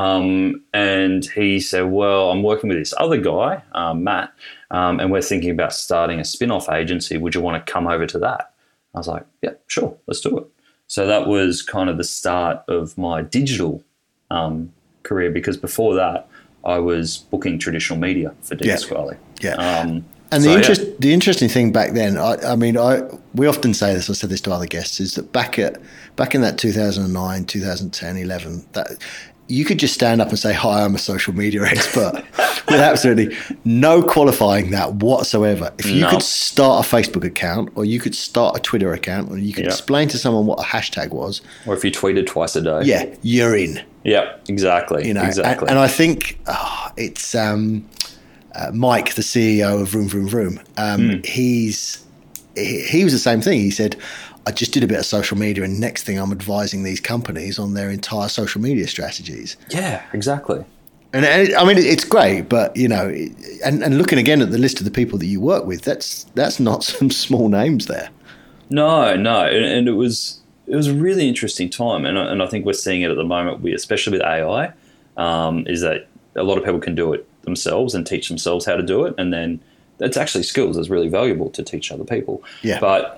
And he said, well, I'm working with this other guy, Matt, and we're thinking about starting a spin-off agency. Would you want to come over to that? I was like, yeah, sure, let's do it. So that was kind of the start of my digital career, because before that, I was booking traditional media for De Pasquale. Yeah. And the interesting thing back then, we often say this, I said this to other guests, is that back in that 2009, 2010, 11, that you could just stand up and say, hi, I'm a social media expert with absolutely no qualifying that whatsoever. If you could start a Facebook account, or you could start a Twitter account, or you could explain to someone what a hashtag was. Or if you tweeted twice a day. Yeah, you're in. Yeah, exactly. You know, exactly. And I think it's Mike, the CEO of Vroom Vroom Vroom. He was the same thing. He said, I just did a bit of social media, and next thing I'm advising these companies on their entire social media strategies. Yeah, exactly. And I mean, it's great, but, you know, and looking again at the list of the people that you work with, that's not some small names there. No. And it was a really interesting time. And I think we're seeing it at the moment, especially with AI, is that a lot of people can do it themselves and teach themselves how to do it. And then it's actually skills that's really valuable to teach other people. Yeah. But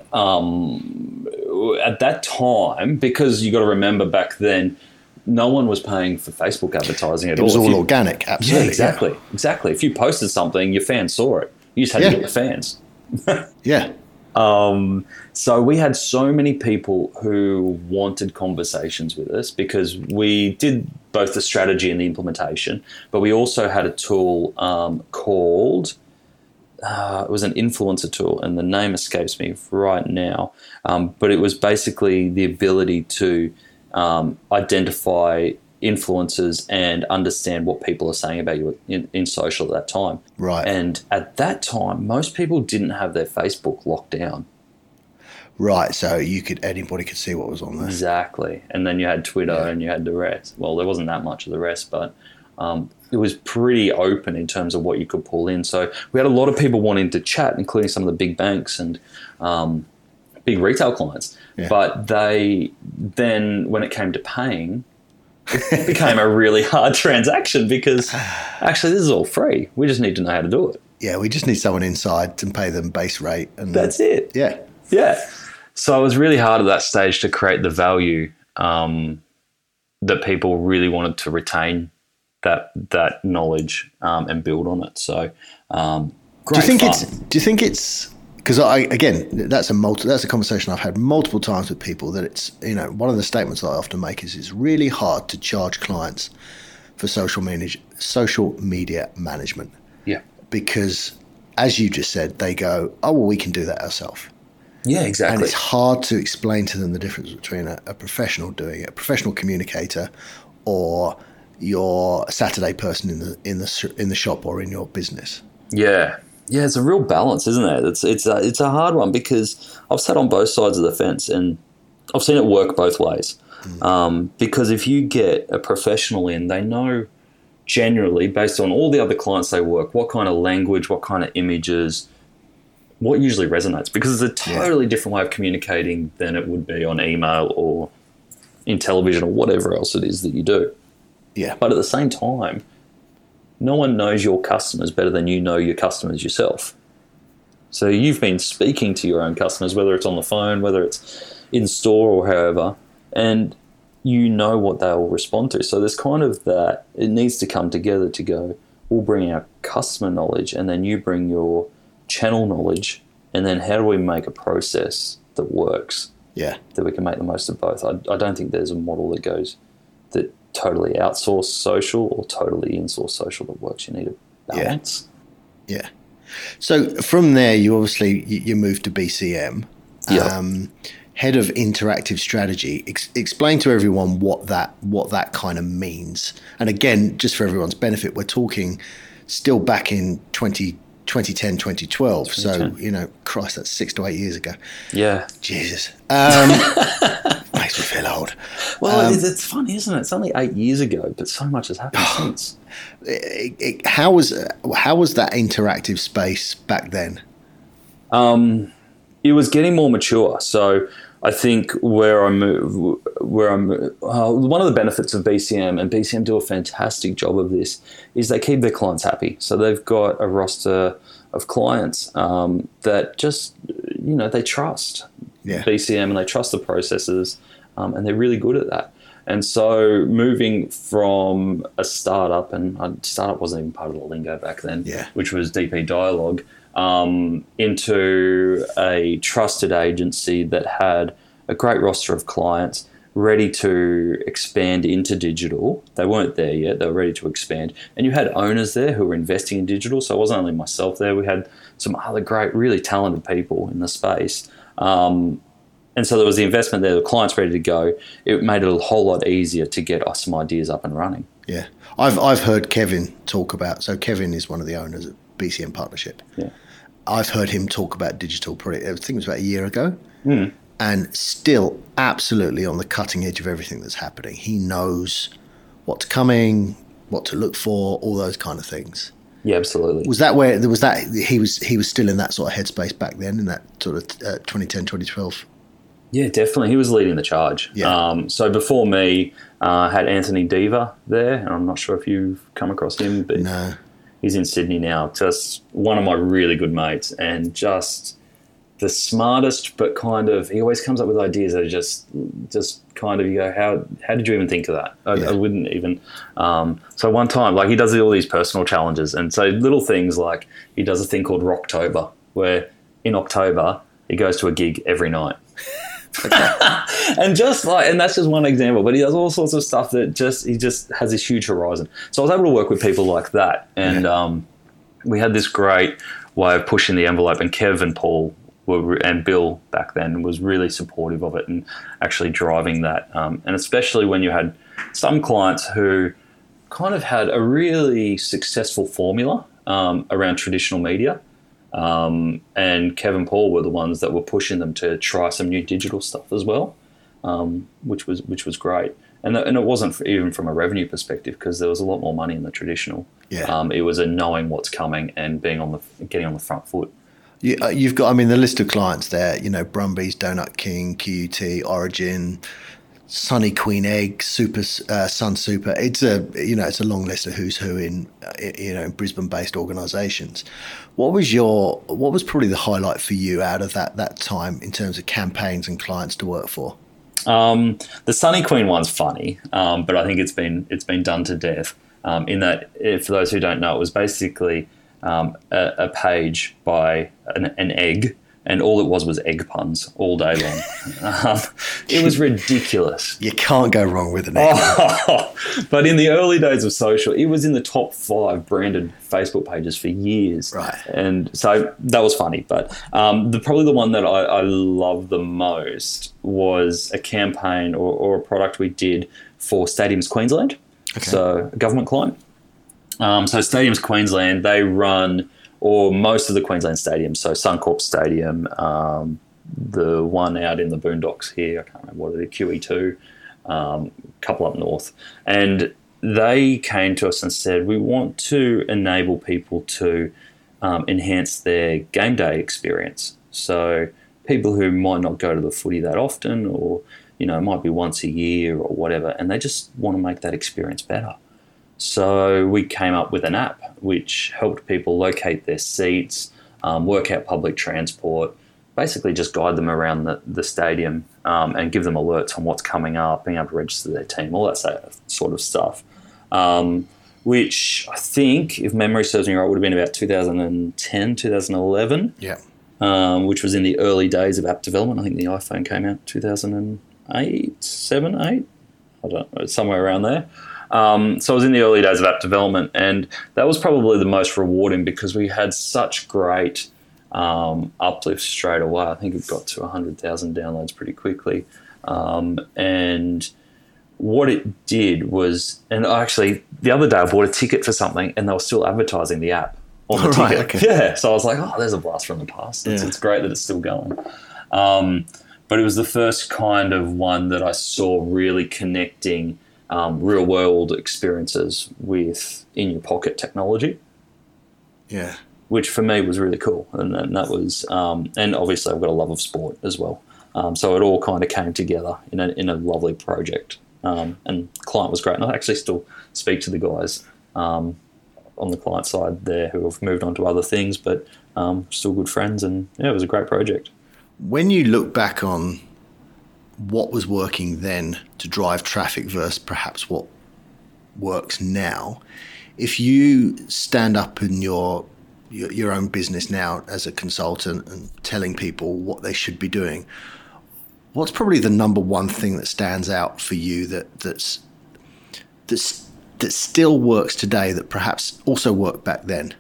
at that time, because you got to remember back then, no one was paying for Facebook advertising at all. It was all organic, absolutely. Yeah, exactly. If you posted something, your fans saw it. You just had to get the fans. Yeah. So we had so many people who wanted conversations with us, because we did both the strategy and the implementation, but we also had a tool called... it was an influencer tool, and the name escapes me right now. But it was basically the ability to identify influencers and understand what people are saying about you in social at that time. Right. And at that time, most people didn't have their Facebook locked down. Right. So anybody could see what was on there. Exactly. And then you had Twitter and you had the rest. Well, there wasn't that much of the rest, but it was pretty open in terms of what you could pull in. So we had a lot of people wanting to chat, including some of the big banks and big retail clients. Yeah. But then when it came to paying, it became a really hard transaction, because actually this is all free. We just need to know how to do it. Yeah, we just need someone inside to pay them base rate. And that's it. Yeah. Yeah. So it was really hard at that stage to create the value that people really wanted to retain that knowledge and build on it. So do you think it's Because that's a conversation I've had multiple times with people, that it's, one of the statements that I often make is it's really hard to charge clients for social media management. Yeah. Because as you just said, they go, oh, well, we can do that ourselves. Yeah, exactly. And it's hard to explain to them the difference between a professional doing it, a professional communicator, or your Saturday person in the shop or in your business. Yeah. Yeah, it's a real balance, isn't it? It's a hard one, because I've sat on both sides of the fence and I've seen it work both ways. Because if you get a professional in, they know generally, based on all the other clients they work, what kind of language, what kind of images, what usually resonates, because it's a totally different way of communicating than it would be on email or in television or whatever else it is that you do. Yeah. But at the same time, no one knows your customers better than you know your customers yourself. So you've been speaking to your own customers, whether it's on the phone, whether it's in store or however, and you know what they'll respond to. So there's kind of that, it needs to come together to go, we'll bring our customer knowledge and then you bring your channel knowledge, and then how do we make a process that works? Yeah. That we can make the most of both. I don't think there's a model that totally outsource social or totally insource social that works. You need a balance. Yeah. So from there, you obviously you moved to BCM, head of interactive strategy. Explain to everyone what that kind of means. And again, just for everyone's benefit, we're talking still back in 2010, 2012. 2010. So, Christ, that's 6 to 8 years ago. Yeah. Jesus. Makes me feel old. Well, it's funny, isn't it? It's only 8 years ago, but so much has happened since. How was that interactive space back then? It was getting more mature. So I think one of the benefits of BCM, and BCM do a fantastic job of this, is they keep their clients happy. So they've got a roster of clients that just, they trust BCM and they trust the processes, and they're really good at that. And so moving from a startup, and startup wasn't even part of the lingo back then, which was DP Dialogue, into a trusted agency that had a great roster of clients ready to expand into digital. They weren't there yet. They were ready to expand. And you had owners there who were investing in digital. So it wasn't only myself there. We had some other great, really talented people in the space. And so there was the investment there, the clients ready to go. It made it a whole lot easier to get us some ideas up and running. Yeah. I've heard Kevin talk about, so Kevin is one of the owners at BCM Partnership. Yeah. I've heard him talk about digital, I think it was about a year ago, and still absolutely on the cutting edge of everything that's happening. He knows what's coming, what to look for, all those kind of things. Yeah, absolutely. Was that where there was that he was still in that sort of headspace back then, in that sort of 2010, 2012? Yeah, definitely. He was leading the charge. Yeah. So before me, had Anthony Diva there, and I'm not sure if you've come across him, but no. He's in Sydney now. Just one of my really good mates, and just the smartest, but kind of, he always comes up with ideas that are just kind of, you go, how did you even think of that? I wouldn't even. So one time, like, he does all these personal challenges, and so little things like he does a thing called Rocktober, where in October he goes to a gig every night. and that's just one example, but he does all sorts of stuff that he just has this huge horizon. So I was able to work with people like that, and we had this great way of pushing the envelope, and Kev and Paul and Bill back then was really supportive of it and actually driving that, and especially when you had some clients who kind of had a really successful formula around traditional media. And Kevin Paul were the ones that were pushing them to try some new digital stuff as well, which was great. And it wasn't even from a revenue perspective, because there was a lot more money in the traditional. Yeah. It was a knowing what's coming and getting on the front foot. You've got, the list of clients there, Brumby's, Donut King, QUT, Origin, Sunny Queen Egg, Super Sun Super. It's a long list of who's who in Brisbane-based organisations. What was probably the highlight for you out of that time in terms of campaigns and clients to work for? The Sunny Queen one's funny, but I think it's been done to death. In that, for those who don't know, it was basically a page by an egg and all it was egg puns all day long. It was ridiculous. You can't go wrong with an egg pun. But in the early days of social, it was in the top 5 branded Facebook pages for years. Right. And so that was funny. But probably the one that I loved the most was a campaign or a product we did for Stadiums Queensland. Okay. So a government client. So Stadiums Queensland, they run, or most of the Queensland stadiums, so Suncorp Stadium, the one out in the boondocks here, I can't remember what it is, QE2, a couple up north. And they came to us and said, we want to enable people to enhance their game day experience. So people who might not go to the footy that often, or, you know, it might be once a year or whatever, and they just want to make that experience better. So we came up with an app which helped people locate their seats, work out public transport, basically just guide them around the stadium and give them alerts on what's coming up, being able to register their team, all that sort of stuff, which I think, if memory serves me right, would have been about 2010, 2011, which was in the early days of app development. I think the iPhone came out 2008, 7, 8, I don't know, somewhere around there. So I was in the early days of app development, and that was probably the most rewarding because we had such great uplift straight away. I think it got to 100,000 downloads pretty quickly. And what it did was, and actually the other day I bought a ticket for something and they were still advertising the app on the ticket. Okay. Yeah, so I was like, oh, there's a blast from the past. It's great that it's still going. But it was the first kind of one that I saw really connecting real world experiences with in your pocket technology. Yeah. Which for me was really cool. And that was, and obviously I've got a love of sport as well. So it all kind of came together in a lovely project. And the client was great. And I actually still speak to the guys on the client side there who have moved on to other things, but still good friends. And yeah, it was a great project. When you look back on what was working then to drive traffic versus perhaps what works now, if you stand up in your own business now as a consultant and telling people what they should be doing, what's probably the number one thing that stands out for you that still works today that perhaps also worked back then?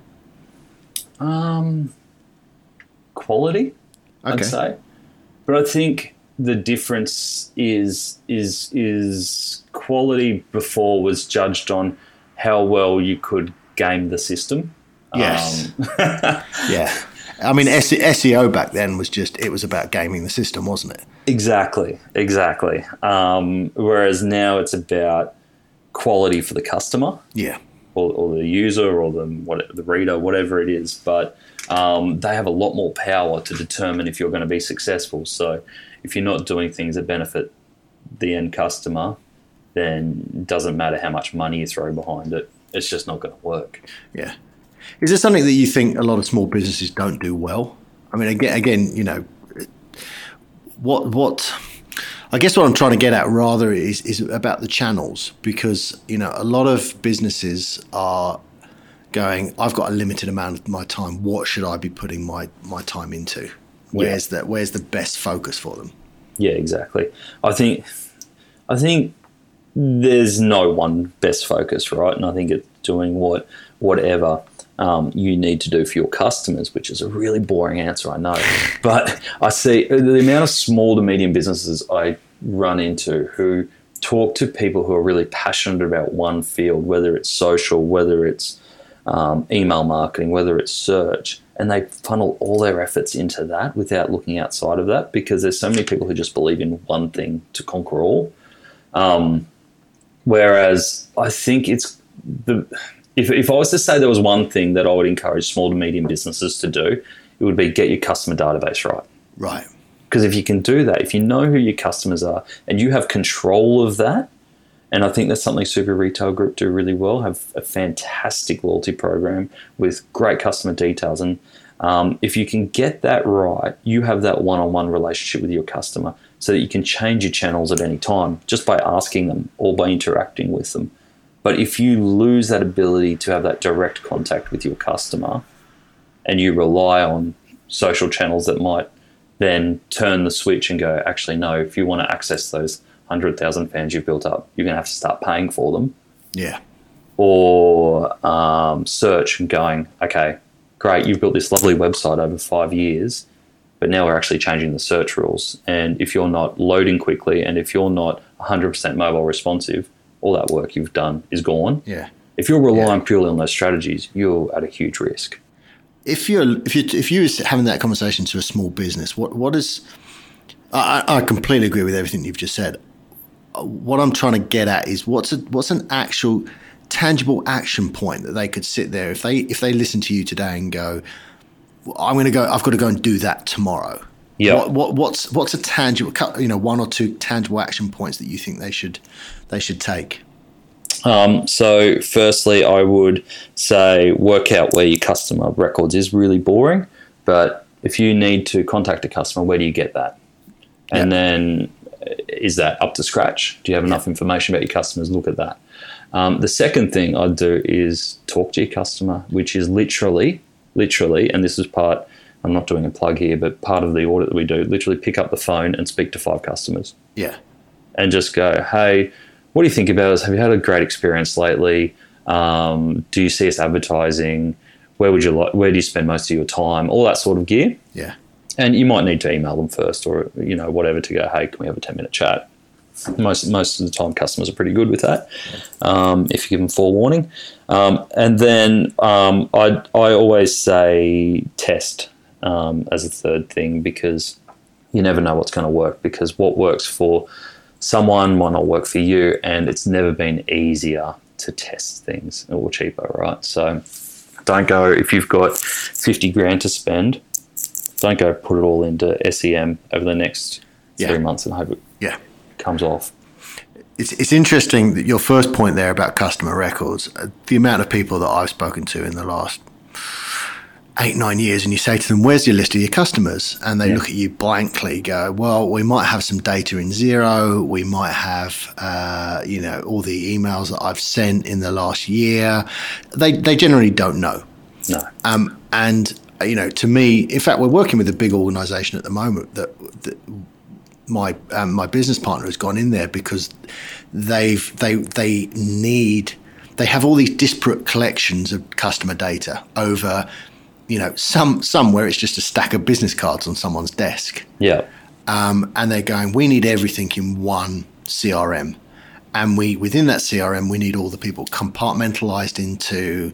Quality, I'd say. But I think the difference is quality before was judged on how well you could game the system. Yes. Yeah. I mean, SEO back then it was about gaming the system, wasn't it? Exactly. Whereas now it's about quality for the customer. Yeah. Or the user or the reader, whatever it is. But they have a lot more power to determine if you're going to be successful. So if you're not doing things that benefit the end customer, then it doesn't matter how much money you throw behind it. It's just not going to work. Yeah. Is there something that you think a lot of small businesses don't do well? I mean, again, you know, what I guess what I'm trying to get at rather is about the channels, because, you know, a lot of businesses are going, I've got a limited amount of my time. What should I be putting my time into? Where's the best focus for them? Yeah, exactly. I think there's no one best focus, right? And I think it's doing whatever you need to do for your customers, which is a really boring answer, I know. But I see the amount of small to medium businesses I run into who talk to people who are really passionate about one field, whether it's social, whether it's email marketing, whether it's search, and they funnel all their efforts into that without looking outside of that, because there's so many people who just believe in one thing to conquer all. Whereas I think it's if I was to say there was one thing that I would encourage small to medium businesses to do, it would be get your customer database right. Right. Because if you can do that, if you know who your customers are and you have control of that, and I think that's something Super Retail Group do really well, have a fantastic loyalty program with great customer details. And if you can get that right, you have that one-on-one relationship with your customer so that you can change your channels at any time just by asking them or by interacting with them. But if you lose that ability to have that direct contact with your customer and you rely on social channels that might then turn the switch and go, actually, no, if you want to access those 100,000 fans you've built up, you're going to have to start paying for them. Yeah. Or search and going, okay, great, you've built this lovely website over 5 years, but now we're actually changing the search rules. And if you're not loading quickly and if you're not 100% mobile responsive, all that work you've done is gone. Yeah. If you're relying purely on those strategies, you're at a huge risk. If you're having that conversation to a small business, what is? I completely agree with everything you've just said. What I'm trying to get at is what's an actual tangible action point that they could sit there if they listen to you today and go, I've got to go and do that tomorrow. Yeah. What's a tangible, one or two tangible action points that you think they should take? So firstly, I would say work out where your customer records is. Really boring, but if you need to contact a customer, where do you get that? And then is that up to scratch? Do you have enough information about your customers? Look at that. The second thing I'd do is talk to your customer, which is literally, and this is part, I'm not doing a plug here, but part of the audit that we do, literally pick up the phone and speak to 5 customers. Yeah. And just go, hey, what do you think about us? Have you had a great experience lately? Do you see us advertising? Where do you spend most of your time? All that sort of gear. Yeah. And you might need to email them first or, whatever to go, hey, can we have a 10-minute chat? Most of the time customers are pretty good with that if you give them forewarning. And then I always say test as a third thing, because you never know what's going to work, because what works for someone might not work for you, and it's never been easier to test things or cheaper, right? So don't go, if you've got 50 grand to spend, don't go put it all into SEM over the next 3 months and hope it comes off. It's interesting that your first point there about customer records, the amount of people that I've spoken to in the last 8-9 years, and you say to them, where's your list of your customers? And they look at you blankly, go, well, we might have some data in Xero. We might have, all the emails that I've sent in the last year. They generally don't know. No. And, to me, in fact, we're working with a big organization at the moment that my business partner has gone in there because they have all these disparate collections of customer data over, some where it's just a stack of business cards on someone's desk. Yeah. And they're going, we need everything in one CRM. And within that CRM, we need all the people compartmentalized into,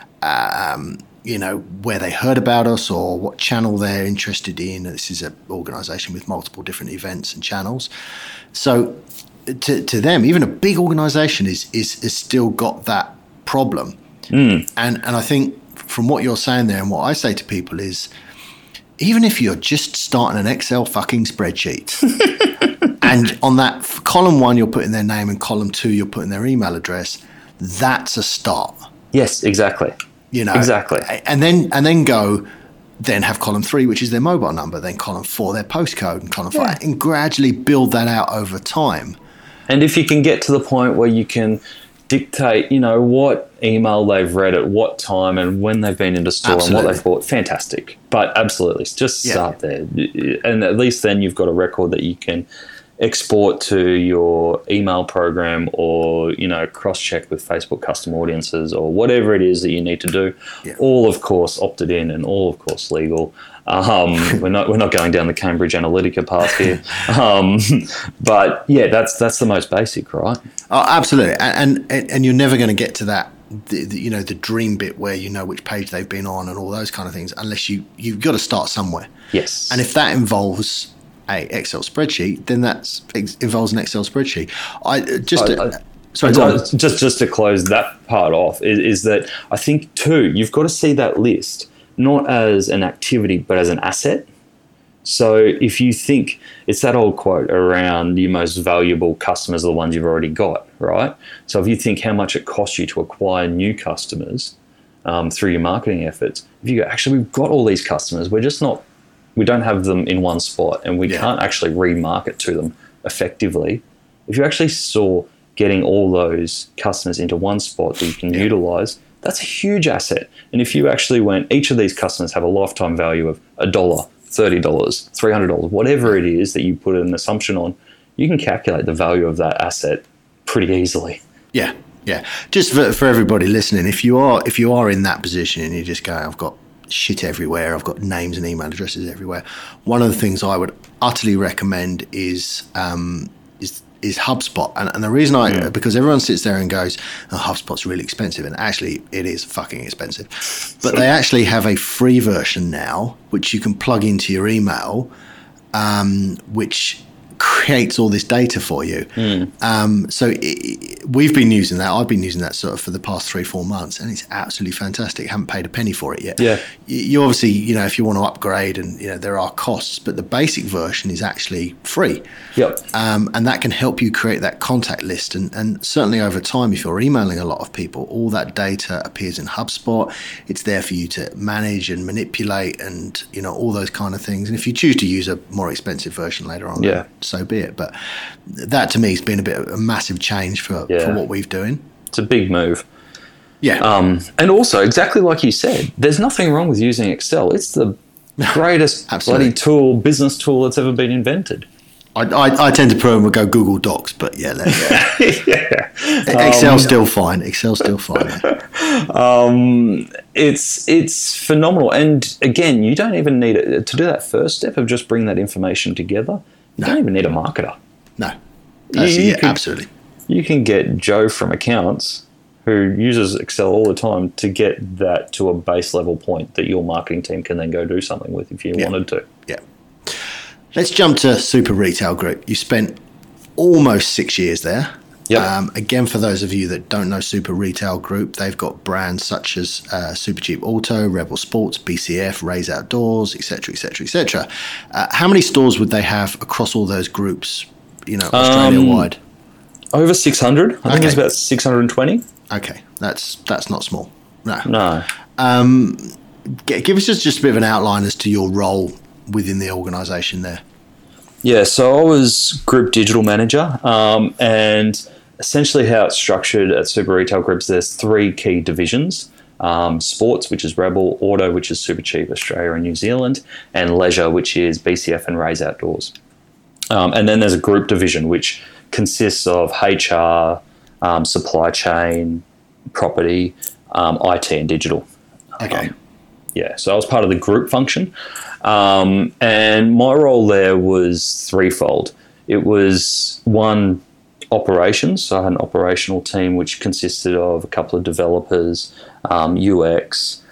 where they heard about us or what channel they're interested in. This is an organization with multiple different events and channels. So to them, even a big organization is still got that problem. And I think from what you're saying there and what I say to people is, even if you're just starting an Excel fucking spreadsheet and on that column 1, you're putting their name and column 2, you're putting their email address, that's a start. Yes, exactly. Exactly. And then go, then have column 3, which is their mobile number, then column 4, their postcode, and column 5, and gradually build that out over time. And if you can get to the point where you can dictate, what email they've read at what time and when they've been into store and what they've bought, fantastic. But absolutely, just start there. And at least then you've got a record that you can export to your email program or, cross-check with Facebook custom audiences or whatever it is that you need to do. Yeah. All, of course, opted in and all, of course, legal. We're not going down the Cambridge Analytica path here. But, yeah, that's the most basic, right? Oh, absolutely. And you're never going to get to that, the dream bit where you know which page they've been on and all those kind of things unless you've got to start somewhere. Yes. And if that involves a Excel spreadsheet, then that involves an Excel spreadsheet. Just to close that part off is that I think too, you've got to see that list not as an activity but as an asset. So if you think it's that old quote around your most valuable customers are the ones you've already got, right? So if you think how much it costs you to acquire new customers through your marketing efforts, if you go, actually, we've got all these customers, we don't have them in one spot and we can't actually remarket to them effectively. If you actually saw getting all those customers into one spot that you can utilize, that's a huge asset. And if you actually went, each of these customers have a lifetime value of $1, $30, $300, whatever it is that you put an assumption on, you can calculate the value of that asset pretty easily. Yeah. Yeah. Just for everybody listening, if you are in that position and you just go, I've got shit everywhere, I've got names and email addresses everywhere, one of the things I would utterly recommend is HubSpot. And the reason because everyone sits there and goes, oh, HubSpot's really expensive. And actually, it is fucking expensive. But they actually have a free version now, which you can plug into your email, which creates all this data for you. We've been using that. I've been using that sort of for the past 3-4 months, and it's absolutely fantastic. Haven't paid a penny for it yet. Yeah. You obviously, if you want to upgrade, and there are costs, but the basic version is actually free. Yep. And that can help you create that contact list. And certainly over time, if you're emailing a lot of people, all that data appears in HubSpot. It's there for you to manage and manipulate, and all those kind of things. And if you choose to use a more expensive version later on, so be it. But that to me has been a massive change for what we're doing. It's a big move. Yeah. And also, exactly like you said, there's nothing wrong with using Excel. It's the greatest bloody business tool that's ever been invented. I tend to prefer go Google Docs, but Excel's still fine. Excel's still fine. It's phenomenal. And again, you don't even need it to do that first step of just bringing that information together. You don't even need a marketer. No. Absolutely. You can get Joe from accounts, who uses Excel all the time, to get that to a base level point that your marketing team can then go do something with if you wanted to. Yeah. Let's jump to Super Retail Group. You spent almost 6 years there. Yep. Again, for those of you that don't know Super Retail Group, they've got brands such as Supercheap Auto, Rebel Sports, BCF, Raise Outdoors, etc., etc., etc. How many stores would they have across all those groups, Australia-wide? Over 600. I think it's about 620. Okay, that's not small. No. Give us just a bit of an outline as to your role within the organisation there. Yeah, so I was Group Digital Manager, and essentially how it's structured at Super Retail Groups, there's 3 key divisions. Sports, which is Rebel, Auto, which is Supercheap Australia and New Zealand, and Leisure, which is BCF and Raise Outdoors. And then there's a group division, which consists of HR, supply chain, property, IT and digital. Okay. So I was part of the group function. And my role there was threefold. It was one, operations. So I had an operational team which consisted of a couple of developers, UX,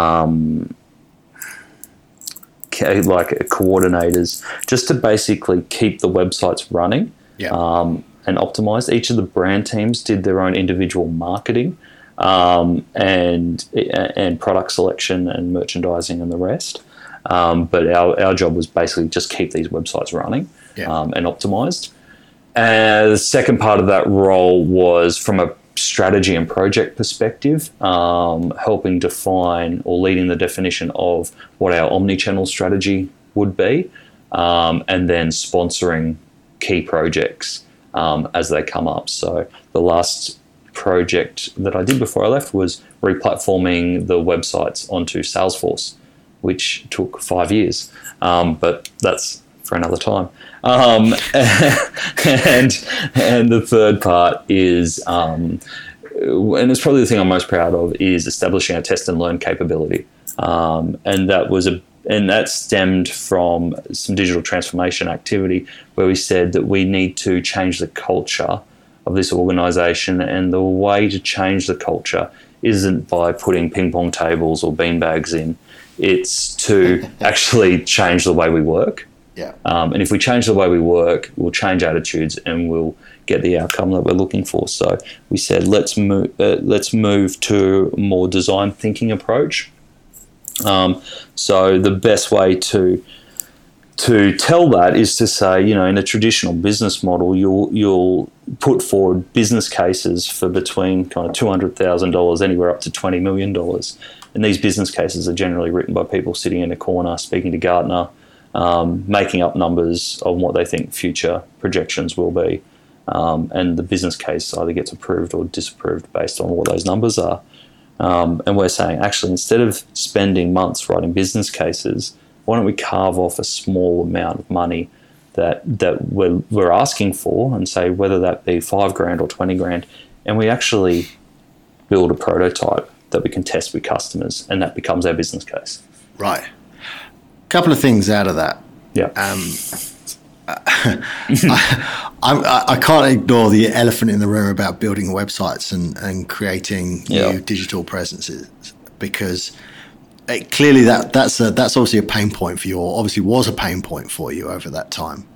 coordinators, just to basically keep the websites running and optimized. Each of the brand teams did their own individual marketing and product selection and merchandising and the rest. But our job was basically just keep these websites running and optimized. And the second part of that role was from a strategy and project perspective, helping define or leading the definition of what our omni-channel strategy would be, and then sponsoring key projects as they come up. So the last project that I did before I left was replatforming the websites onto Salesforce, which took 5 years, but that's for another time. And the third part is, and it's probably the thing I'm most proud of, is establishing a test and learn capability. And that stemmed from some digital transformation activity where we said that we need to change the culture of this organization, and the way to change the culture isn't by putting ping pong tables or beanbags in. It's to actually change the way we work. And if we change the way we work, we'll change attitudes and we'll get the outcome that we're looking for. So we said, let's move to a more design thinking approach. So the best way to tell that is to say, in a traditional business model, you'll put forward business cases for between kind of $200,000 anywhere up to $20 million. And these business cases are generally written by people sitting in a corner, speaking to Gartner, making up numbers on what they think future projections will be. And the business case either gets approved or disapproved based on what those numbers are. And we're saying, actually, instead of spending months writing business cases, why don't we carve off a small amount of money that we're asking for, and say whether that be $5,000 or $20,000, and we actually build a prototype that we can test with customers, and that becomes our business case. Right. Couple of things out of that. Yeah. I can't ignore the elephant in the room about building websites and creating new digital presences, because clearly that's obviously a pain point for you, or obviously was a pain point for you over that time.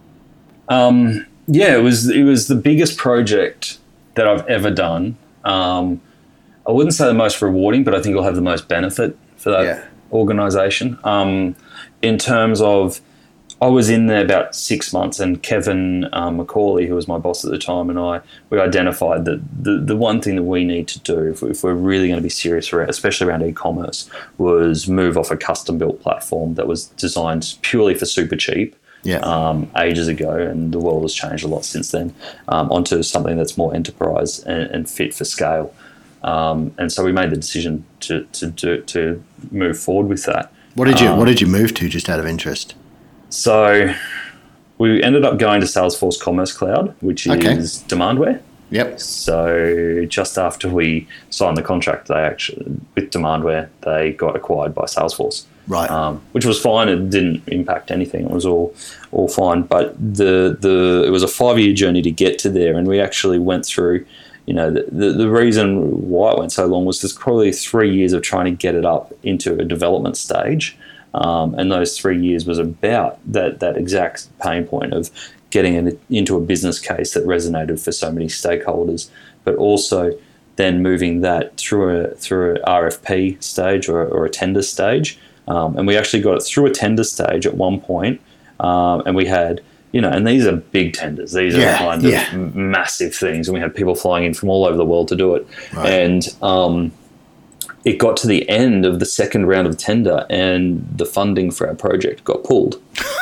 It was the biggest project that I've ever done. I wouldn't say the most rewarding, but I think it'll have the most benefit for that organisation. In terms of, I was in there about 6 months, and Kevin Macaulay, who was my boss at the time, and we identified that the one thing that we need to do if we're really going to be serious around, especially around e-commerce, was move off a custom-built platform that was designed purely for super cheap ages ago, and the world has changed a lot since then, onto something that's more enterprise and fit for scale. And so we made the decision to move forward with that. What did you move to, just out of interest? So we ended up going to Salesforce Commerce Cloud, which is Demandware. Yep. So just after we signed the contract, with Demandware, they got acquired by Salesforce. Right. Which was fine. It didn't impact anything. It was all fine. But it was a 5-year journey to get to there, and we actually went through. The reason why it went so long was there's probably 3 years of trying to get it up into a development stage. And those 3 years was about that exact pain point of getting it into a business case that resonated for so many stakeholders, but also then moving that through a RFP stage or a tender stage. And we actually got it through a tender stage at one point, and we had, and these are big tenders. These are kind of massive things, and we had people flying in from all over the world to do it. Right. And it got to the end of the second round of tender, and the funding for our project got pulled.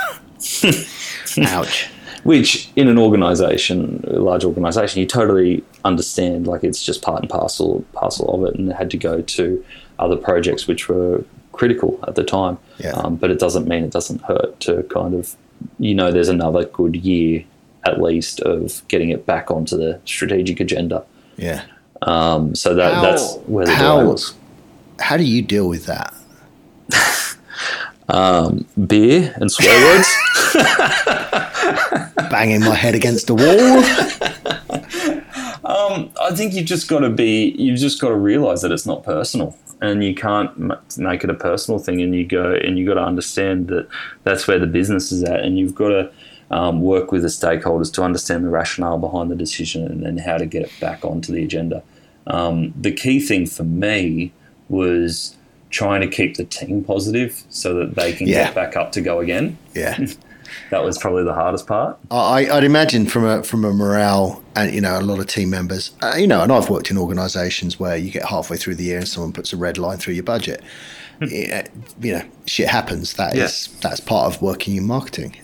Ouch. Which, in an organisation, a large organisation, you totally understand. Like, it's just part and parcel of it, and it had to go to other projects which were critical at the time. Yeah. But it doesn't mean it doesn't hurt to kind of, there's another good year at least of getting it back onto the strategic agenda. Yeah. So that's where the delay was. How do you deal with that? Beer and swear words. Banging my head against the wall. I think you've just got to realise that it's not personal, and you can't make it a personal thing. And you got to understand that that's where the business is at, and you've got to work with the stakeholders to understand the rationale behind the decision and then how to get it back onto the agenda. The key thing for me was trying to keep the team positive so that they can get back up to go again. Yeah. That was probably the hardest part. I'd imagine from a morale and, a lot of team members, and I've worked in organisations where you get halfway through the year and someone puts a red line through your budget. Shit happens. That's part of working in marketing.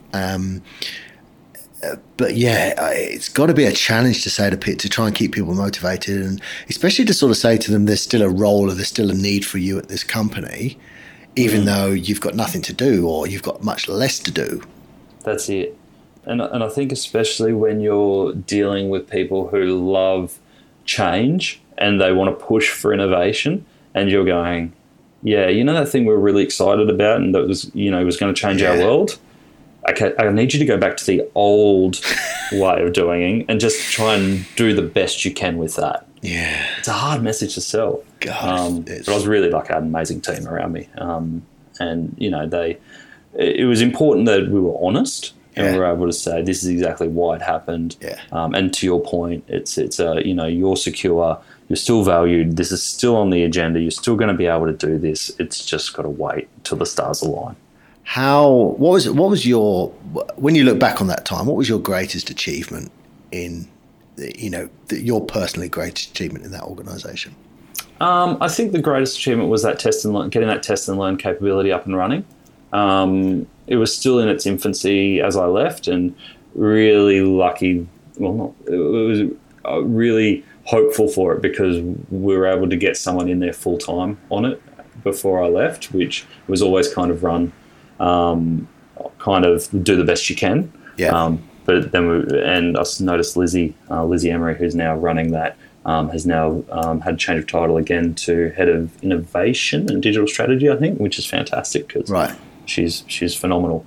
But it's got to be a challenge to try and keep people motivated, and especially to sort of say to them, there's still a role or there's still a need for you at this company, even though you've got nothing to do or you've got much less to do. That's it. And I think especially when you're dealing with people who love change and they want to push for innovation, and you're going, that thing we're really excited about and that was, was going to change our world. Okay, I need you to go back to the old way of doing it and just try and do the best you can with that. Yeah. It's a hard message to sell. God, but I was really lucky. I had an amazing team around me. And, it was important that we were honest and we were able to say, this is exactly why it happened. Yeah. And to your point, it's you're secure, you're still valued, this is still on the agenda, you're still going to be able to do this. It's just got to wait till the stars align. What was your, when you look back on that time, what was your greatest achievement in, your personally greatest achievement in that organisation? I think the greatest achievement was that getting that test and learn capability up and running. It was still in its infancy as I left, and really lucky. Well, it was really hopeful for it because we were able to get someone in there full time on it before I left, which was always kind of run kind of do the best you can. Yeah. But then I noticed Lizzie Emery, who's now running that, has now had a change of title again to head of innovation and digital strategy, I think, which is fantastic because she's phenomenal.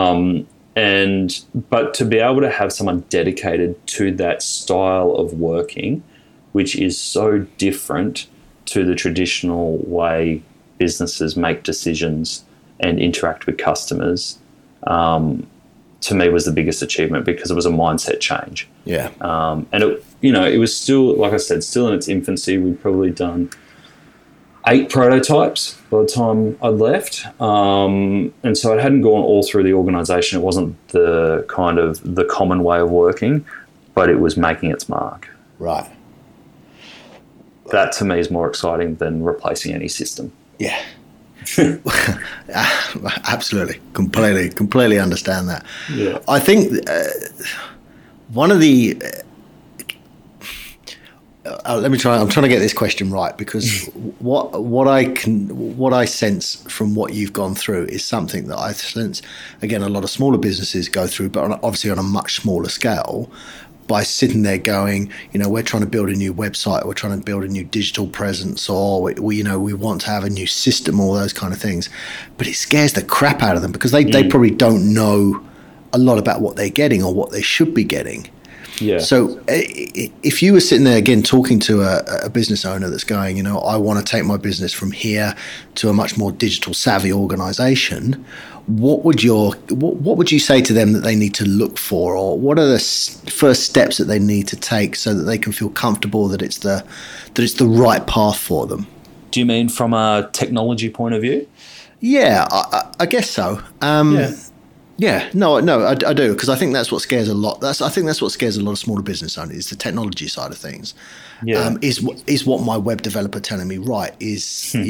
But to be able to have someone dedicated to that style of working, which is so different to the traditional way businesses make decisions and interact with customers, to me was the biggest achievement because it was a mindset change. Yeah. And it was still, like I said, still in its infancy. We'd probably done 8 prototypes by the time I'd left. And so it hadn't gone all through the organisation. It wasn't the common way of working, but it was making its mark. Right. That to me is more exciting than replacing any system. Yeah. Absolutely. Completely understand that. Yeah. I think one of the let me try. I'm trying to get this question right because what I sense from what you've gone through is something that I sense again a lot of smaller businesses go through, but obviously on a much smaller scale. By sitting there going, we're trying to build a new website, we're trying to build a new digital presence, or we want to have a new system, all those kind of things. But it scares the crap out of them because they probably don't know a lot about what they're getting or what they should be getting. Yeah. So if you were sitting there again talking to a business owner that's going, I want to take my business from here to a much more digital savvy organization, what would you say to them that they need to look for, or what are the first steps that they need to take so that they can feel comfortable that it's the right path for them? Do you mean from a technology point of view? Yeah, I guess so. Yeah, no, I do, because I think that's what scares a lot. I think that's what scares a lot of smaller business owners is the technology side of things. Yeah, is what my web developer telling me right? And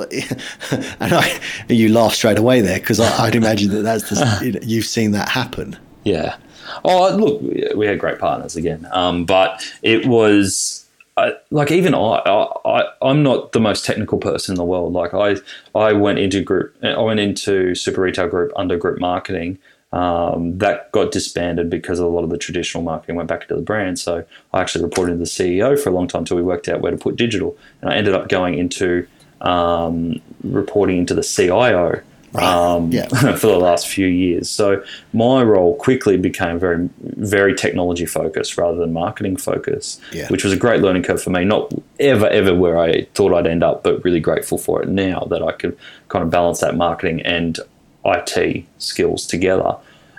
you laugh straight away there because I'd imagine that's you've seen that happen. Yeah. Oh, look, we had great partners again, but it was. I'm not the most technical person in the world. Like I went into Super Retail Group under group marketing. That got disbanded because a lot of the traditional marketing went back into the brand. So I actually reported to the CEO for a long time until we worked out where to put digital. And I ended up going into reporting into the CIO. For the last few years. So my role quickly became very, very technology focused rather than marketing focused, which was a great learning curve for me. Not ever where I thought I'd end up, but really grateful for it now that I could kind of balance that marketing and IT skills together.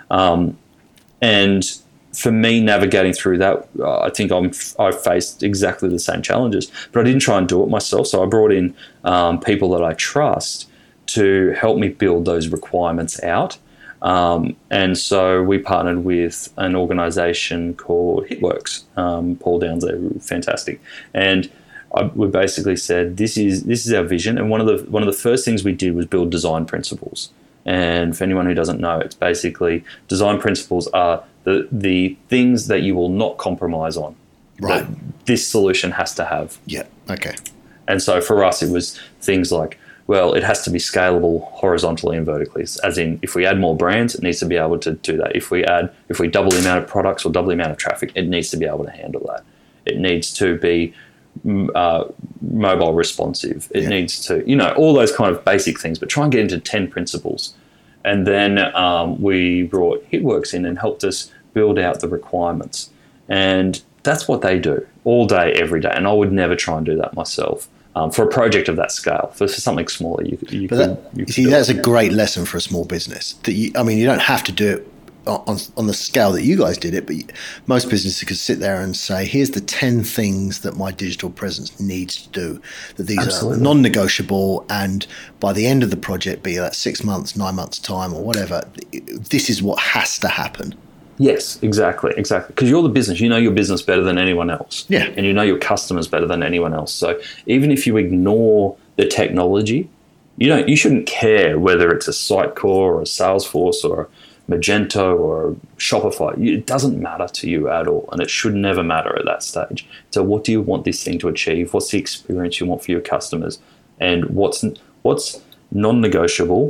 And for me, navigating through that, I think I faced exactly the same challenges, but I didn't try and do it myself. So I brought in people that I trust to help me build those requirements out. And so we partnered with an organization called HitWorks. Paul Downs, they were fantastic. And we basically said, this is our vision. And one of the first things we did was build design principles. And for anyone who doesn't know, it's basically design principles are the things that you will not compromise on. Right. That this solution has to have. Yeah. Okay. And so for us, it was things like, well, it has to be scalable horizontally and vertically. As in, if we add more brands, it needs to be able to do that. If we double the amount of products or double the amount of traffic, it needs to be able to handle that. It needs to be mobile responsive. It needs to, all those kind of basic things, but try and get into 10 principles. And then we brought HitWorks in and helped us build out the requirements. And that's what they do all day, every day. And I would never try and do that myself. For a project of that scale, for something smaller, you see, that's a great lesson for a small business. That you don't have to do it on the scale that you guys did it, but most businesses could sit there and say, here's the 10 things that my digital presence needs to do, that these are non-negotiable, and by the end of the project, be that 6 months, 9 months time or whatever, this is what has to happen. Yes, exactly. Because you're the business. You know your business better than anyone else. Yeah. And you know your customers better than anyone else. So even if you ignore the technology, you shouldn't care whether it's a Sitecore or a Salesforce or a Magento or a Shopify. It doesn't matter to you at all, and it should never matter at that stage. So what do you want this thing to achieve? What's the experience you want for your customers? And what's non-negotiable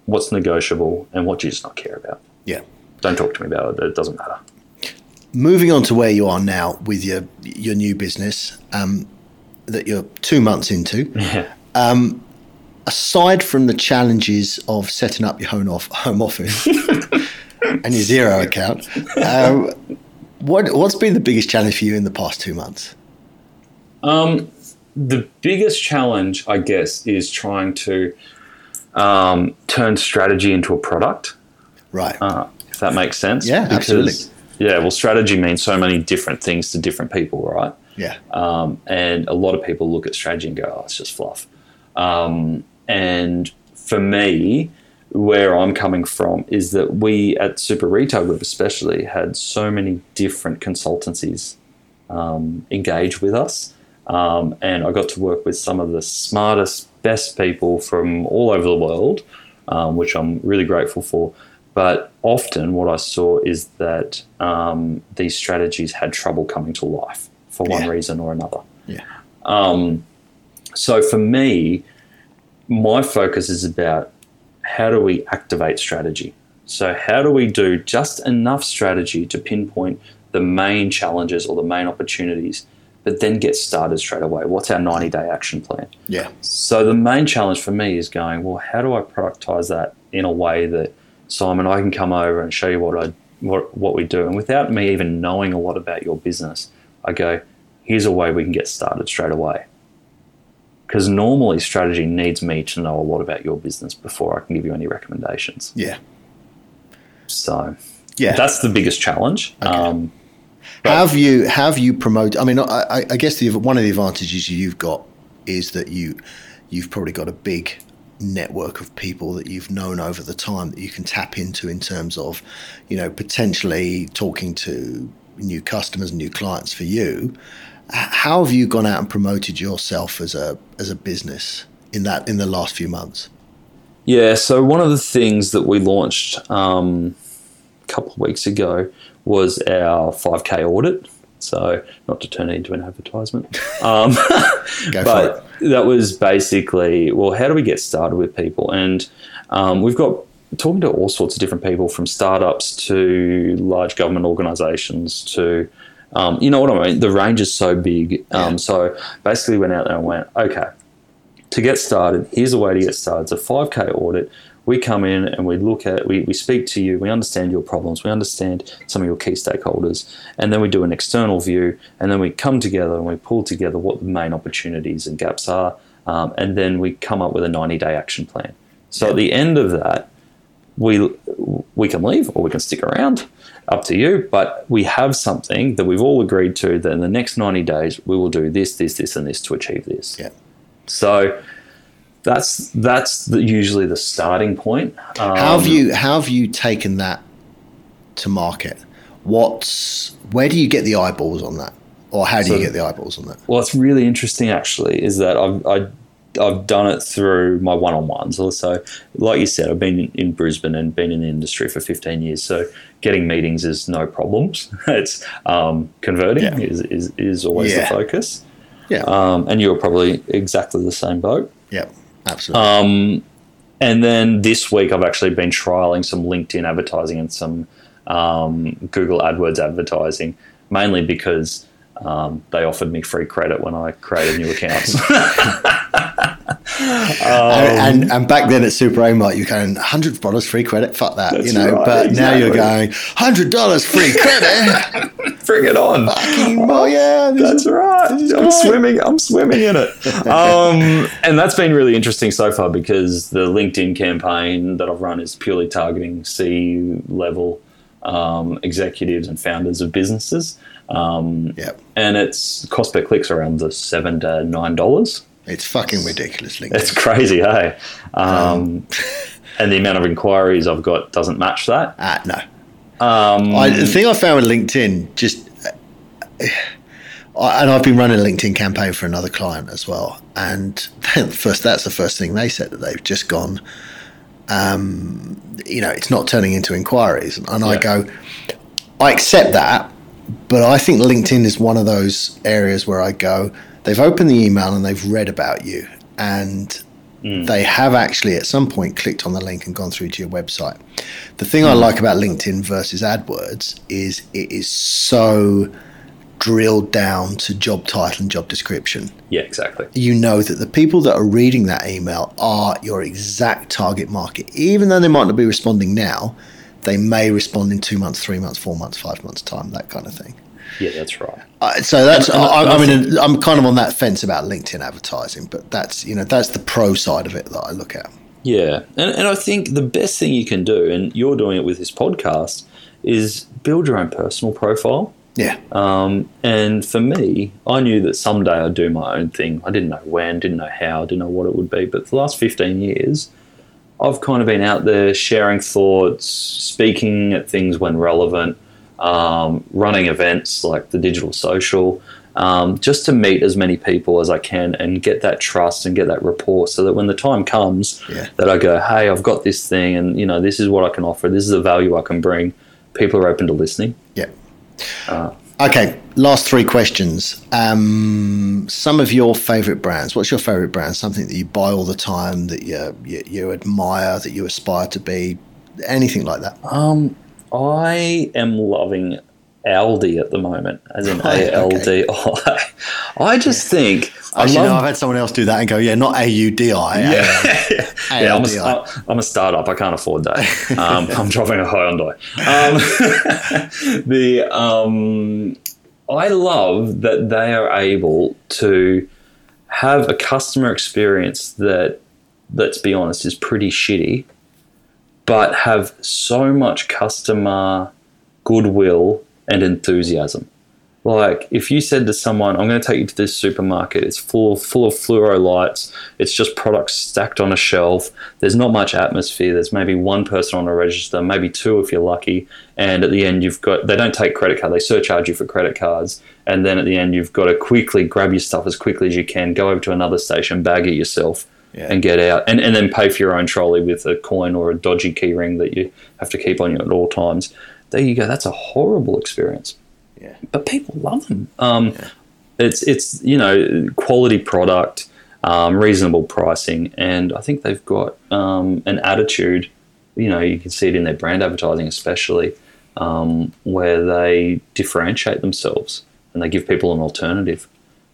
what's negotiable, and what do you just not care about. Yeah. Don't talk to me about it. It doesn't matter. Moving on to where you are now with your new business that you're 2 months into. Yeah. Aside from the challenges of setting up your home office and your Xero account, what's been the biggest challenge for you in the past 2 months? The biggest challenge, I guess, is trying to turn strategy into a product. Right. If that makes sense. Yeah, absolutely. Yeah, well, strategy means so many different things to different people, right? Yeah. And a lot of people look at strategy and go, oh, it's just fluff. And for me, where I'm coming from is that we at Super Retail Group especially had so many different consultancies engage with us. And I got to work with some of the smartest, best people from all over the world, which I'm really grateful for. But often what I saw is that these strategies had trouble coming to life for one reason or another. Yeah. So for me, my focus is about how do we activate strategy? So how do we do just enough strategy to pinpoint the main challenges or the main opportunities, but then get started straight away? What's our 90-day action plan? Yeah. So the main challenge for me is going, well, how do I productize that in a way that, Simon, I can come over and show you what we do, and without me even knowing a lot about your business, I go, here's a way we can get started straight away. Because normally strategy needs me to know a lot about your business before I can give you any recommendations. Yeah. So yeah, that's the biggest challenge. Okay. Have you promoted? I mean, I guess one of the advantages you've got is that you've probably got a big network of people that you've known over the time that you can tap into in terms of, potentially talking to new customers, new clients for you. How have you gone out and promoted yourself as a business in the last few months? Yeah, so one of the things that we launched a couple of weeks ago was our 5K audit. So not to turn it into an advertisement. But that was basically, well, how do we get started with people? And we've got talking to all sorts of different people, from startups to large government organisations to, you know what I mean? The range is so big. So basically went out there and went, okay, to get started, here's a way to get started. It's a 5K audit. We come in and we look at, we speak to you, we understand your problems, we understand some of your key stakeholders, and then we do an external view, and then we come together and we pull together what the main opportunities and gaps are, and then we come up with a 90-day action plan. So at the end of that, we can leave or we can stick around, up to you, but we have something that we've all agreed to that in the next 90 days we will do this, this, this, and this to achieve this. Yeah. So that's usually the starting point. How have you taken that to market? Where do you get the eyeballs on that, or how do you get the eyeballs on that? Well, it's really interesting actually. Is that I've done it through my one-on-ones. Also, like you said, I've been in Brisbane and been in the industry for 15 years. So getting meetings is no problems. It's converting is always the focus. Yeah. And you're probably exactly the same boat. Yeah, absolutely. And then this week I've actually been trialing some LinkedIn advertising and some Google AdWords advertising, mainly because they offered me free credit when I created new accounts. And back then at Super Amart, you're going $100 free credit, fuck that, right, But exactly. Now you're going $100 free credit. Bring it on! Oh yeah, that's right. I'm swimming in it. And that's been really interesting so far, because the LinkedIn campaign that I've run is purely targeting C-level executives and founders of businesses. And its cost per click's around the $7 to $9. It's fucking ridiculous, LinkedIn. It's crazy, hey? And the amount of inquiries I've got doesn't match that. No. The thing I found with LinkedIn, and I've been running a LinkedIn campaign for another client as well, and that's the first thing they said, that they've just gone, it's not turning into inquiries. And I go, I accept that, but I think LinkedIn is one of those areas where I go, they've opened the email and they've read about you, and they have actually at some point clicked on the link and gone through to your website. The thing I like about LinkedIn versus AdWords is it is so drilled down to job title and job description. Yeah, exactly. You know that the people that are reading that email are your exact target market. Even though they might not be responding now, they may respond in 2 months, 3 months, 4 months, 5 months time, that kind of thing. Yeah, that's right. So that's, I'm kind of on that fence about LinkedIn advertising, but that's the pro side of it that I look at. Yeah, and I think the best thing you can do, and you're doing it with this podcast, is build your own personal profile. Yeah. And for me, I knew that someday I'd do my own thing. I didn't know when, didn't know how, didn't know what it would be. But for the last 15 years, I've kind of been out there sharing thoughts, speaking at things when relevant, running events like the Digital Social, just to meet as many people as I can and get that trust and get that rapport so that when the time comes that I go, hey, I've got this thing and, this is what I can offer. This is the value I can bring. People are open to listening. Yeah. Okay, last 3 questions. Some of your favourite brands. What's your favourite brand? Something that you buy all the time, that you admire, that you aspire to be, anything like that? I am loving Aldi at the moment, as in ALDI. I just think... Actually, I've had someone else do that and go, not AUDI. I'm a startup. I can't afford that. I'm driving a Hyundai. I love that they are able to have a customer experience that, let's be honest, is pretty shitty, but have so much customer goodwill and enthusiasm. Like, if you said to someone, I'm going to take you to this supermarket, it's full of fluoro lights, it's just products stacked on a shelf, there's not much atmosphere, there's maybe 1 person on a register, maybe 2 if you're lucky, and at the end they don't take credit card, they surcharge you for credit cards, and then at the end you've got to quickly grab your stuff as quickly as you can, go over to another station, bag it yourself, and get out, and then pay for your own trolley with a coin or a dodgy key ring that you have to keep on you at all times. There you go, that's a horrible experience. Yeah. But people love them. It's quality product, reasonable pricing, and I think they've got an attitude. You can see it in their brand advertising, especially where they differentiate themselves and they give people an alternative.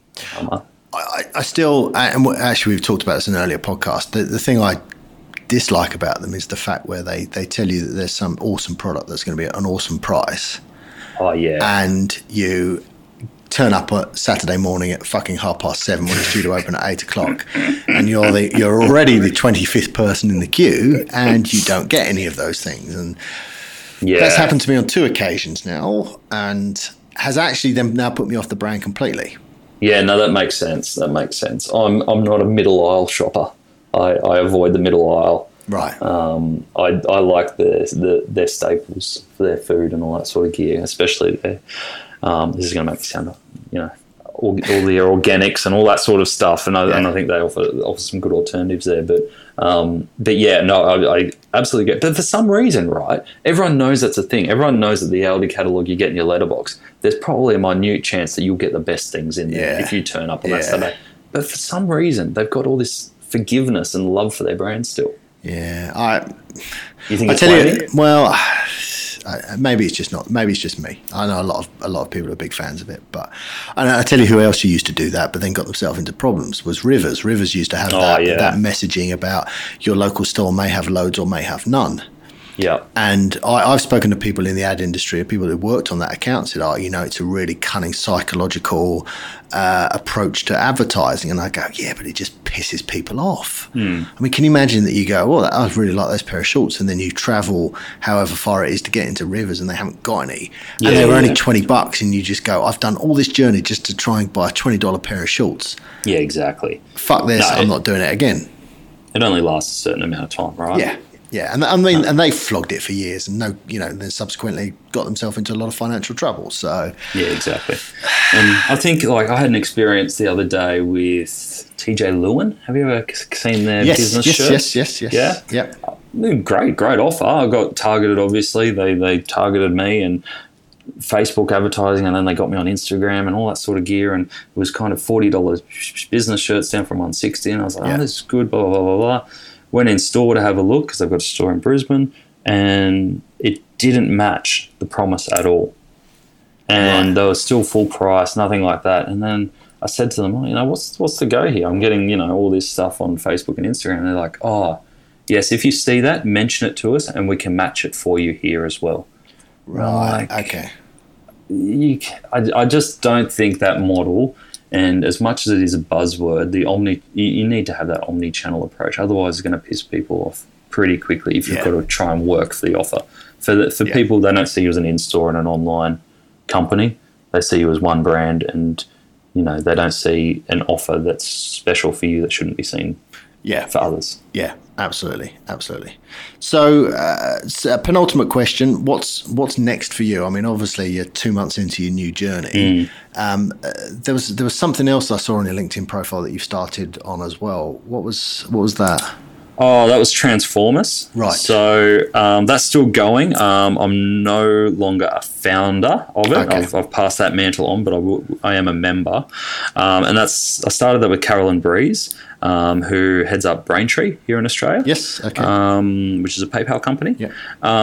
I still, and actually we've talked about this in an earlier podcast. The thing I dislike about them is the fact where they tell you that there's some awesome product that's going to be at an awesome price. Oh, yeah. And you turn up at Saturday morning at fucking 7:30 when it's due to open at 8 o'clock, and you're already the 25th person in the queue, and you don't get any of those things. And that's happened to me on 2 occasions now, and has actually then now put me off the brand completely. Yeah, no, that makes sense. I'm not a middle aisle shopper. I avoid the middle aisle. Right. I like their staples for their food and all that sort of gear, especially their. This is going to make me sound, all the organics and all that sort of stuff, and I think they offer some good alternatives there. But yeah, no, I absolutely get. But for some reason, right? Everyone knows that's a thing. Everyone knows that the Aldi catalogue you get in your letterbox, there's probably a minute chance that you'll get the best things in there if you turn up on that Saturday. But for some reason, they've got all this forgiveness and love for their brand still. Yeah, You think it's maybe it's just not. Maybe it's just me. I know a lot of people are big fans of it, but I tell you who else used to do that, but then got themselves into problems was Rivers. Rivers used to have that messaging about your local store may have loads or may have none. Yeah. And I've spoken to people in the ad industry, people who worked on that account, said, it's a really cunning psychological approach to advertising. And I go, yeah, but it just pisses people off. I mean, can you imagine that you go, well, I really like those pair of shorts, and then you travel however far it is to get into Rivers and they haven't got any. And they were only $20 and you just go, I've done all this journey just to try and buy a $20 pair of shorts. Yeah, exactly. Fuck this, I'm not doing it again. It only lasts a certain amount of time, right? Yeah. Yeah, and I mean, and they flogged it for years, and then subsequently got themselves into a lot of financial trouble. So yeah, exactly. And I think I had an experience the other day with TJ Lewin. Have you ever seen their business shirts? Yes. Yeah. Great offer. I got targeted. Obviously, they targeted me, and Facebook advertising, and then they got me on Instagram and all that sort of gear, and it was kind of $40 business shirts down from $160, and I was like, oh, this is good, blah, blah, blah, blah. Went in store to have a look because I've got a store in Brisbane, and it didn't match the promise at all. And they were still full price, nothing like that. And then I said to them, what's the go here? I'm getting, all this stuff on Facebook and Instagram. And they're like, oh, yes, if you see that, mention it to us and we can match it for you here as well. Right, okay. I just don't think that model, and as much as it is a buzzword, you need to have that omni-channel approach. Otherwise, it's going to piss people off pretty quickly if you've got to try and work for the offer. For people, they don't see you as an in-store and an online company. They see you as one brand, and they don't see an offer that's special for you that shouldn't be seen for others. Yeah, absolutely. So, penultimate question: what's next for you? I mean, obviously, you're 2 months into your new journey. There was something else I saw on your LinkedIn profile that you've started on as well. What was that? Oh, that was Transformers. Right. So that's still going. I'm no longer a founder of it. Okay. I've passed that mantle on, but I am a member. And I started that with Carolyn Breeze, who heads up Braintree here in Australia. Yes. Okay. Which is a PayPal company. Yeah.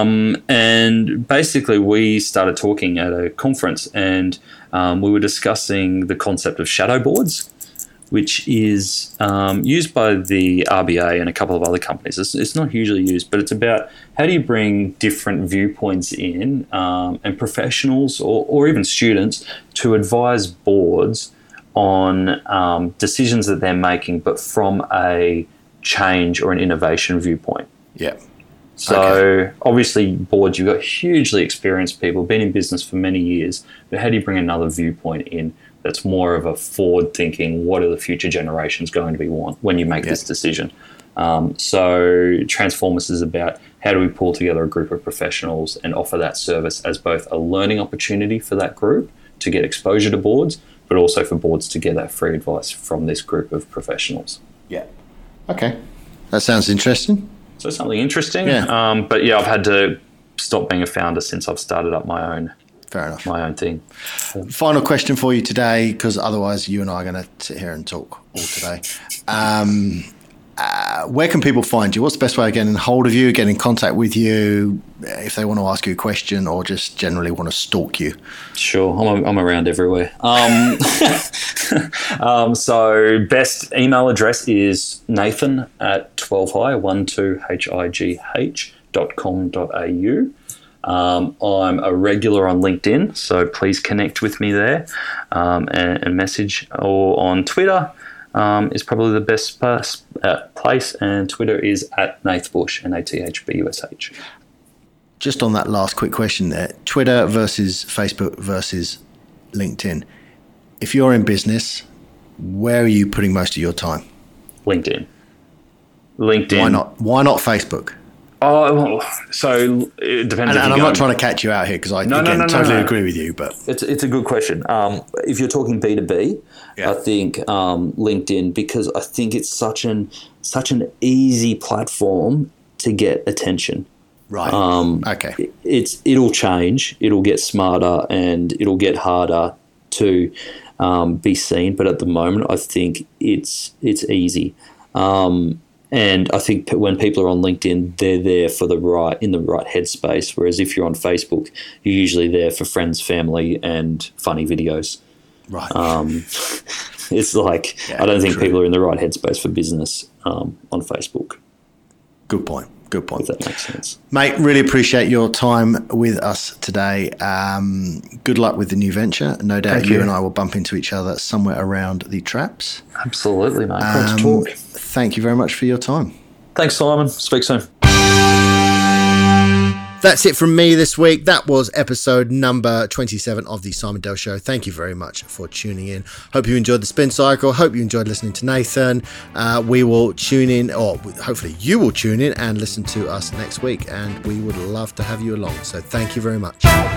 And basically, we started talking at a conference, and we were discussing the concept of shadow boards, which is used by the RBA and a couple of other companies. It's not hugely used, but it's about how do you bring different viewpoints in and professionals or even students to advise boards on decisions that they're making, but from a change or an innovation viewpoint. Yeah. So obviously boards, you've got hugely experienced people, been in business for many years, but how do you bring another viewpoint in that's more of a forward thinking, what are the future generations going to be want when you make this decision? So Transformers is about how do we pull together a group of professionals and offer that service as both a learning opportunity for that group to get exposure to boards, but also for boards to get that free advice from this group of professionals. Yeah. Okay. That sounds interesting. So something interesting. Yeah. But yeah, I've had to stop being a founder since I've started up my own. Fair enough. My own thing. Final question for you today, because otherwise you and I are going to sit here and talk all today. Where can people find you? What's the best way of getting hold of you, getting in contact with you, if they want to ask you a question or just generally want to stalk you? Sure, I'm around everywhere. So best email address is nathan@12high.com.au. I'm a regular on LinkedIn, so please connect with me there and message, or on Twitter is probably the best place, and Twitter is @NathBush, NathBush. Just on that last quick question there, Twitter versus Facebook versus LinkedIn. If you're in business, where are you putting most of your time? LinkedIn. Why not Facebook? Oh, so it depends. And I'm not trying to catch you out here because I totally agree with you, but it's a good question. If you're talking B2B, I think LinkedIn, because I think it's such an easy platform to get attention. Right. Okay. It'll change. It'll get smarter and it'll get harder to be seen. But at the moment, I think it's easy. And I think when people are on LinkedIn, they're there for in the right headspace. Whereas if you're on Facebook, you're usually there for friends, family, and funny videos. Right. It's like, I don't think people are in the right headspace for business on Facebook. Good point. If that makes sense. Mate, really appreciate your time with us today. Good luck with the new venture. No doubt you and I will bump into each other somewhere around the traps. Absolutely, mate. Great to talk. Thank you very much for your time. Thanks, Simon. Speak soon. That's it from me this week. That was episode number 27 of the Simon Dell Show. Thank you very much for tuning in. Hope you enjoyed the spin cycle. Hope you enjoyed listening to Nathan. We will tune in, or hopefully you will tune in and listen to us next week. And we would love to have you along. So thank you very much.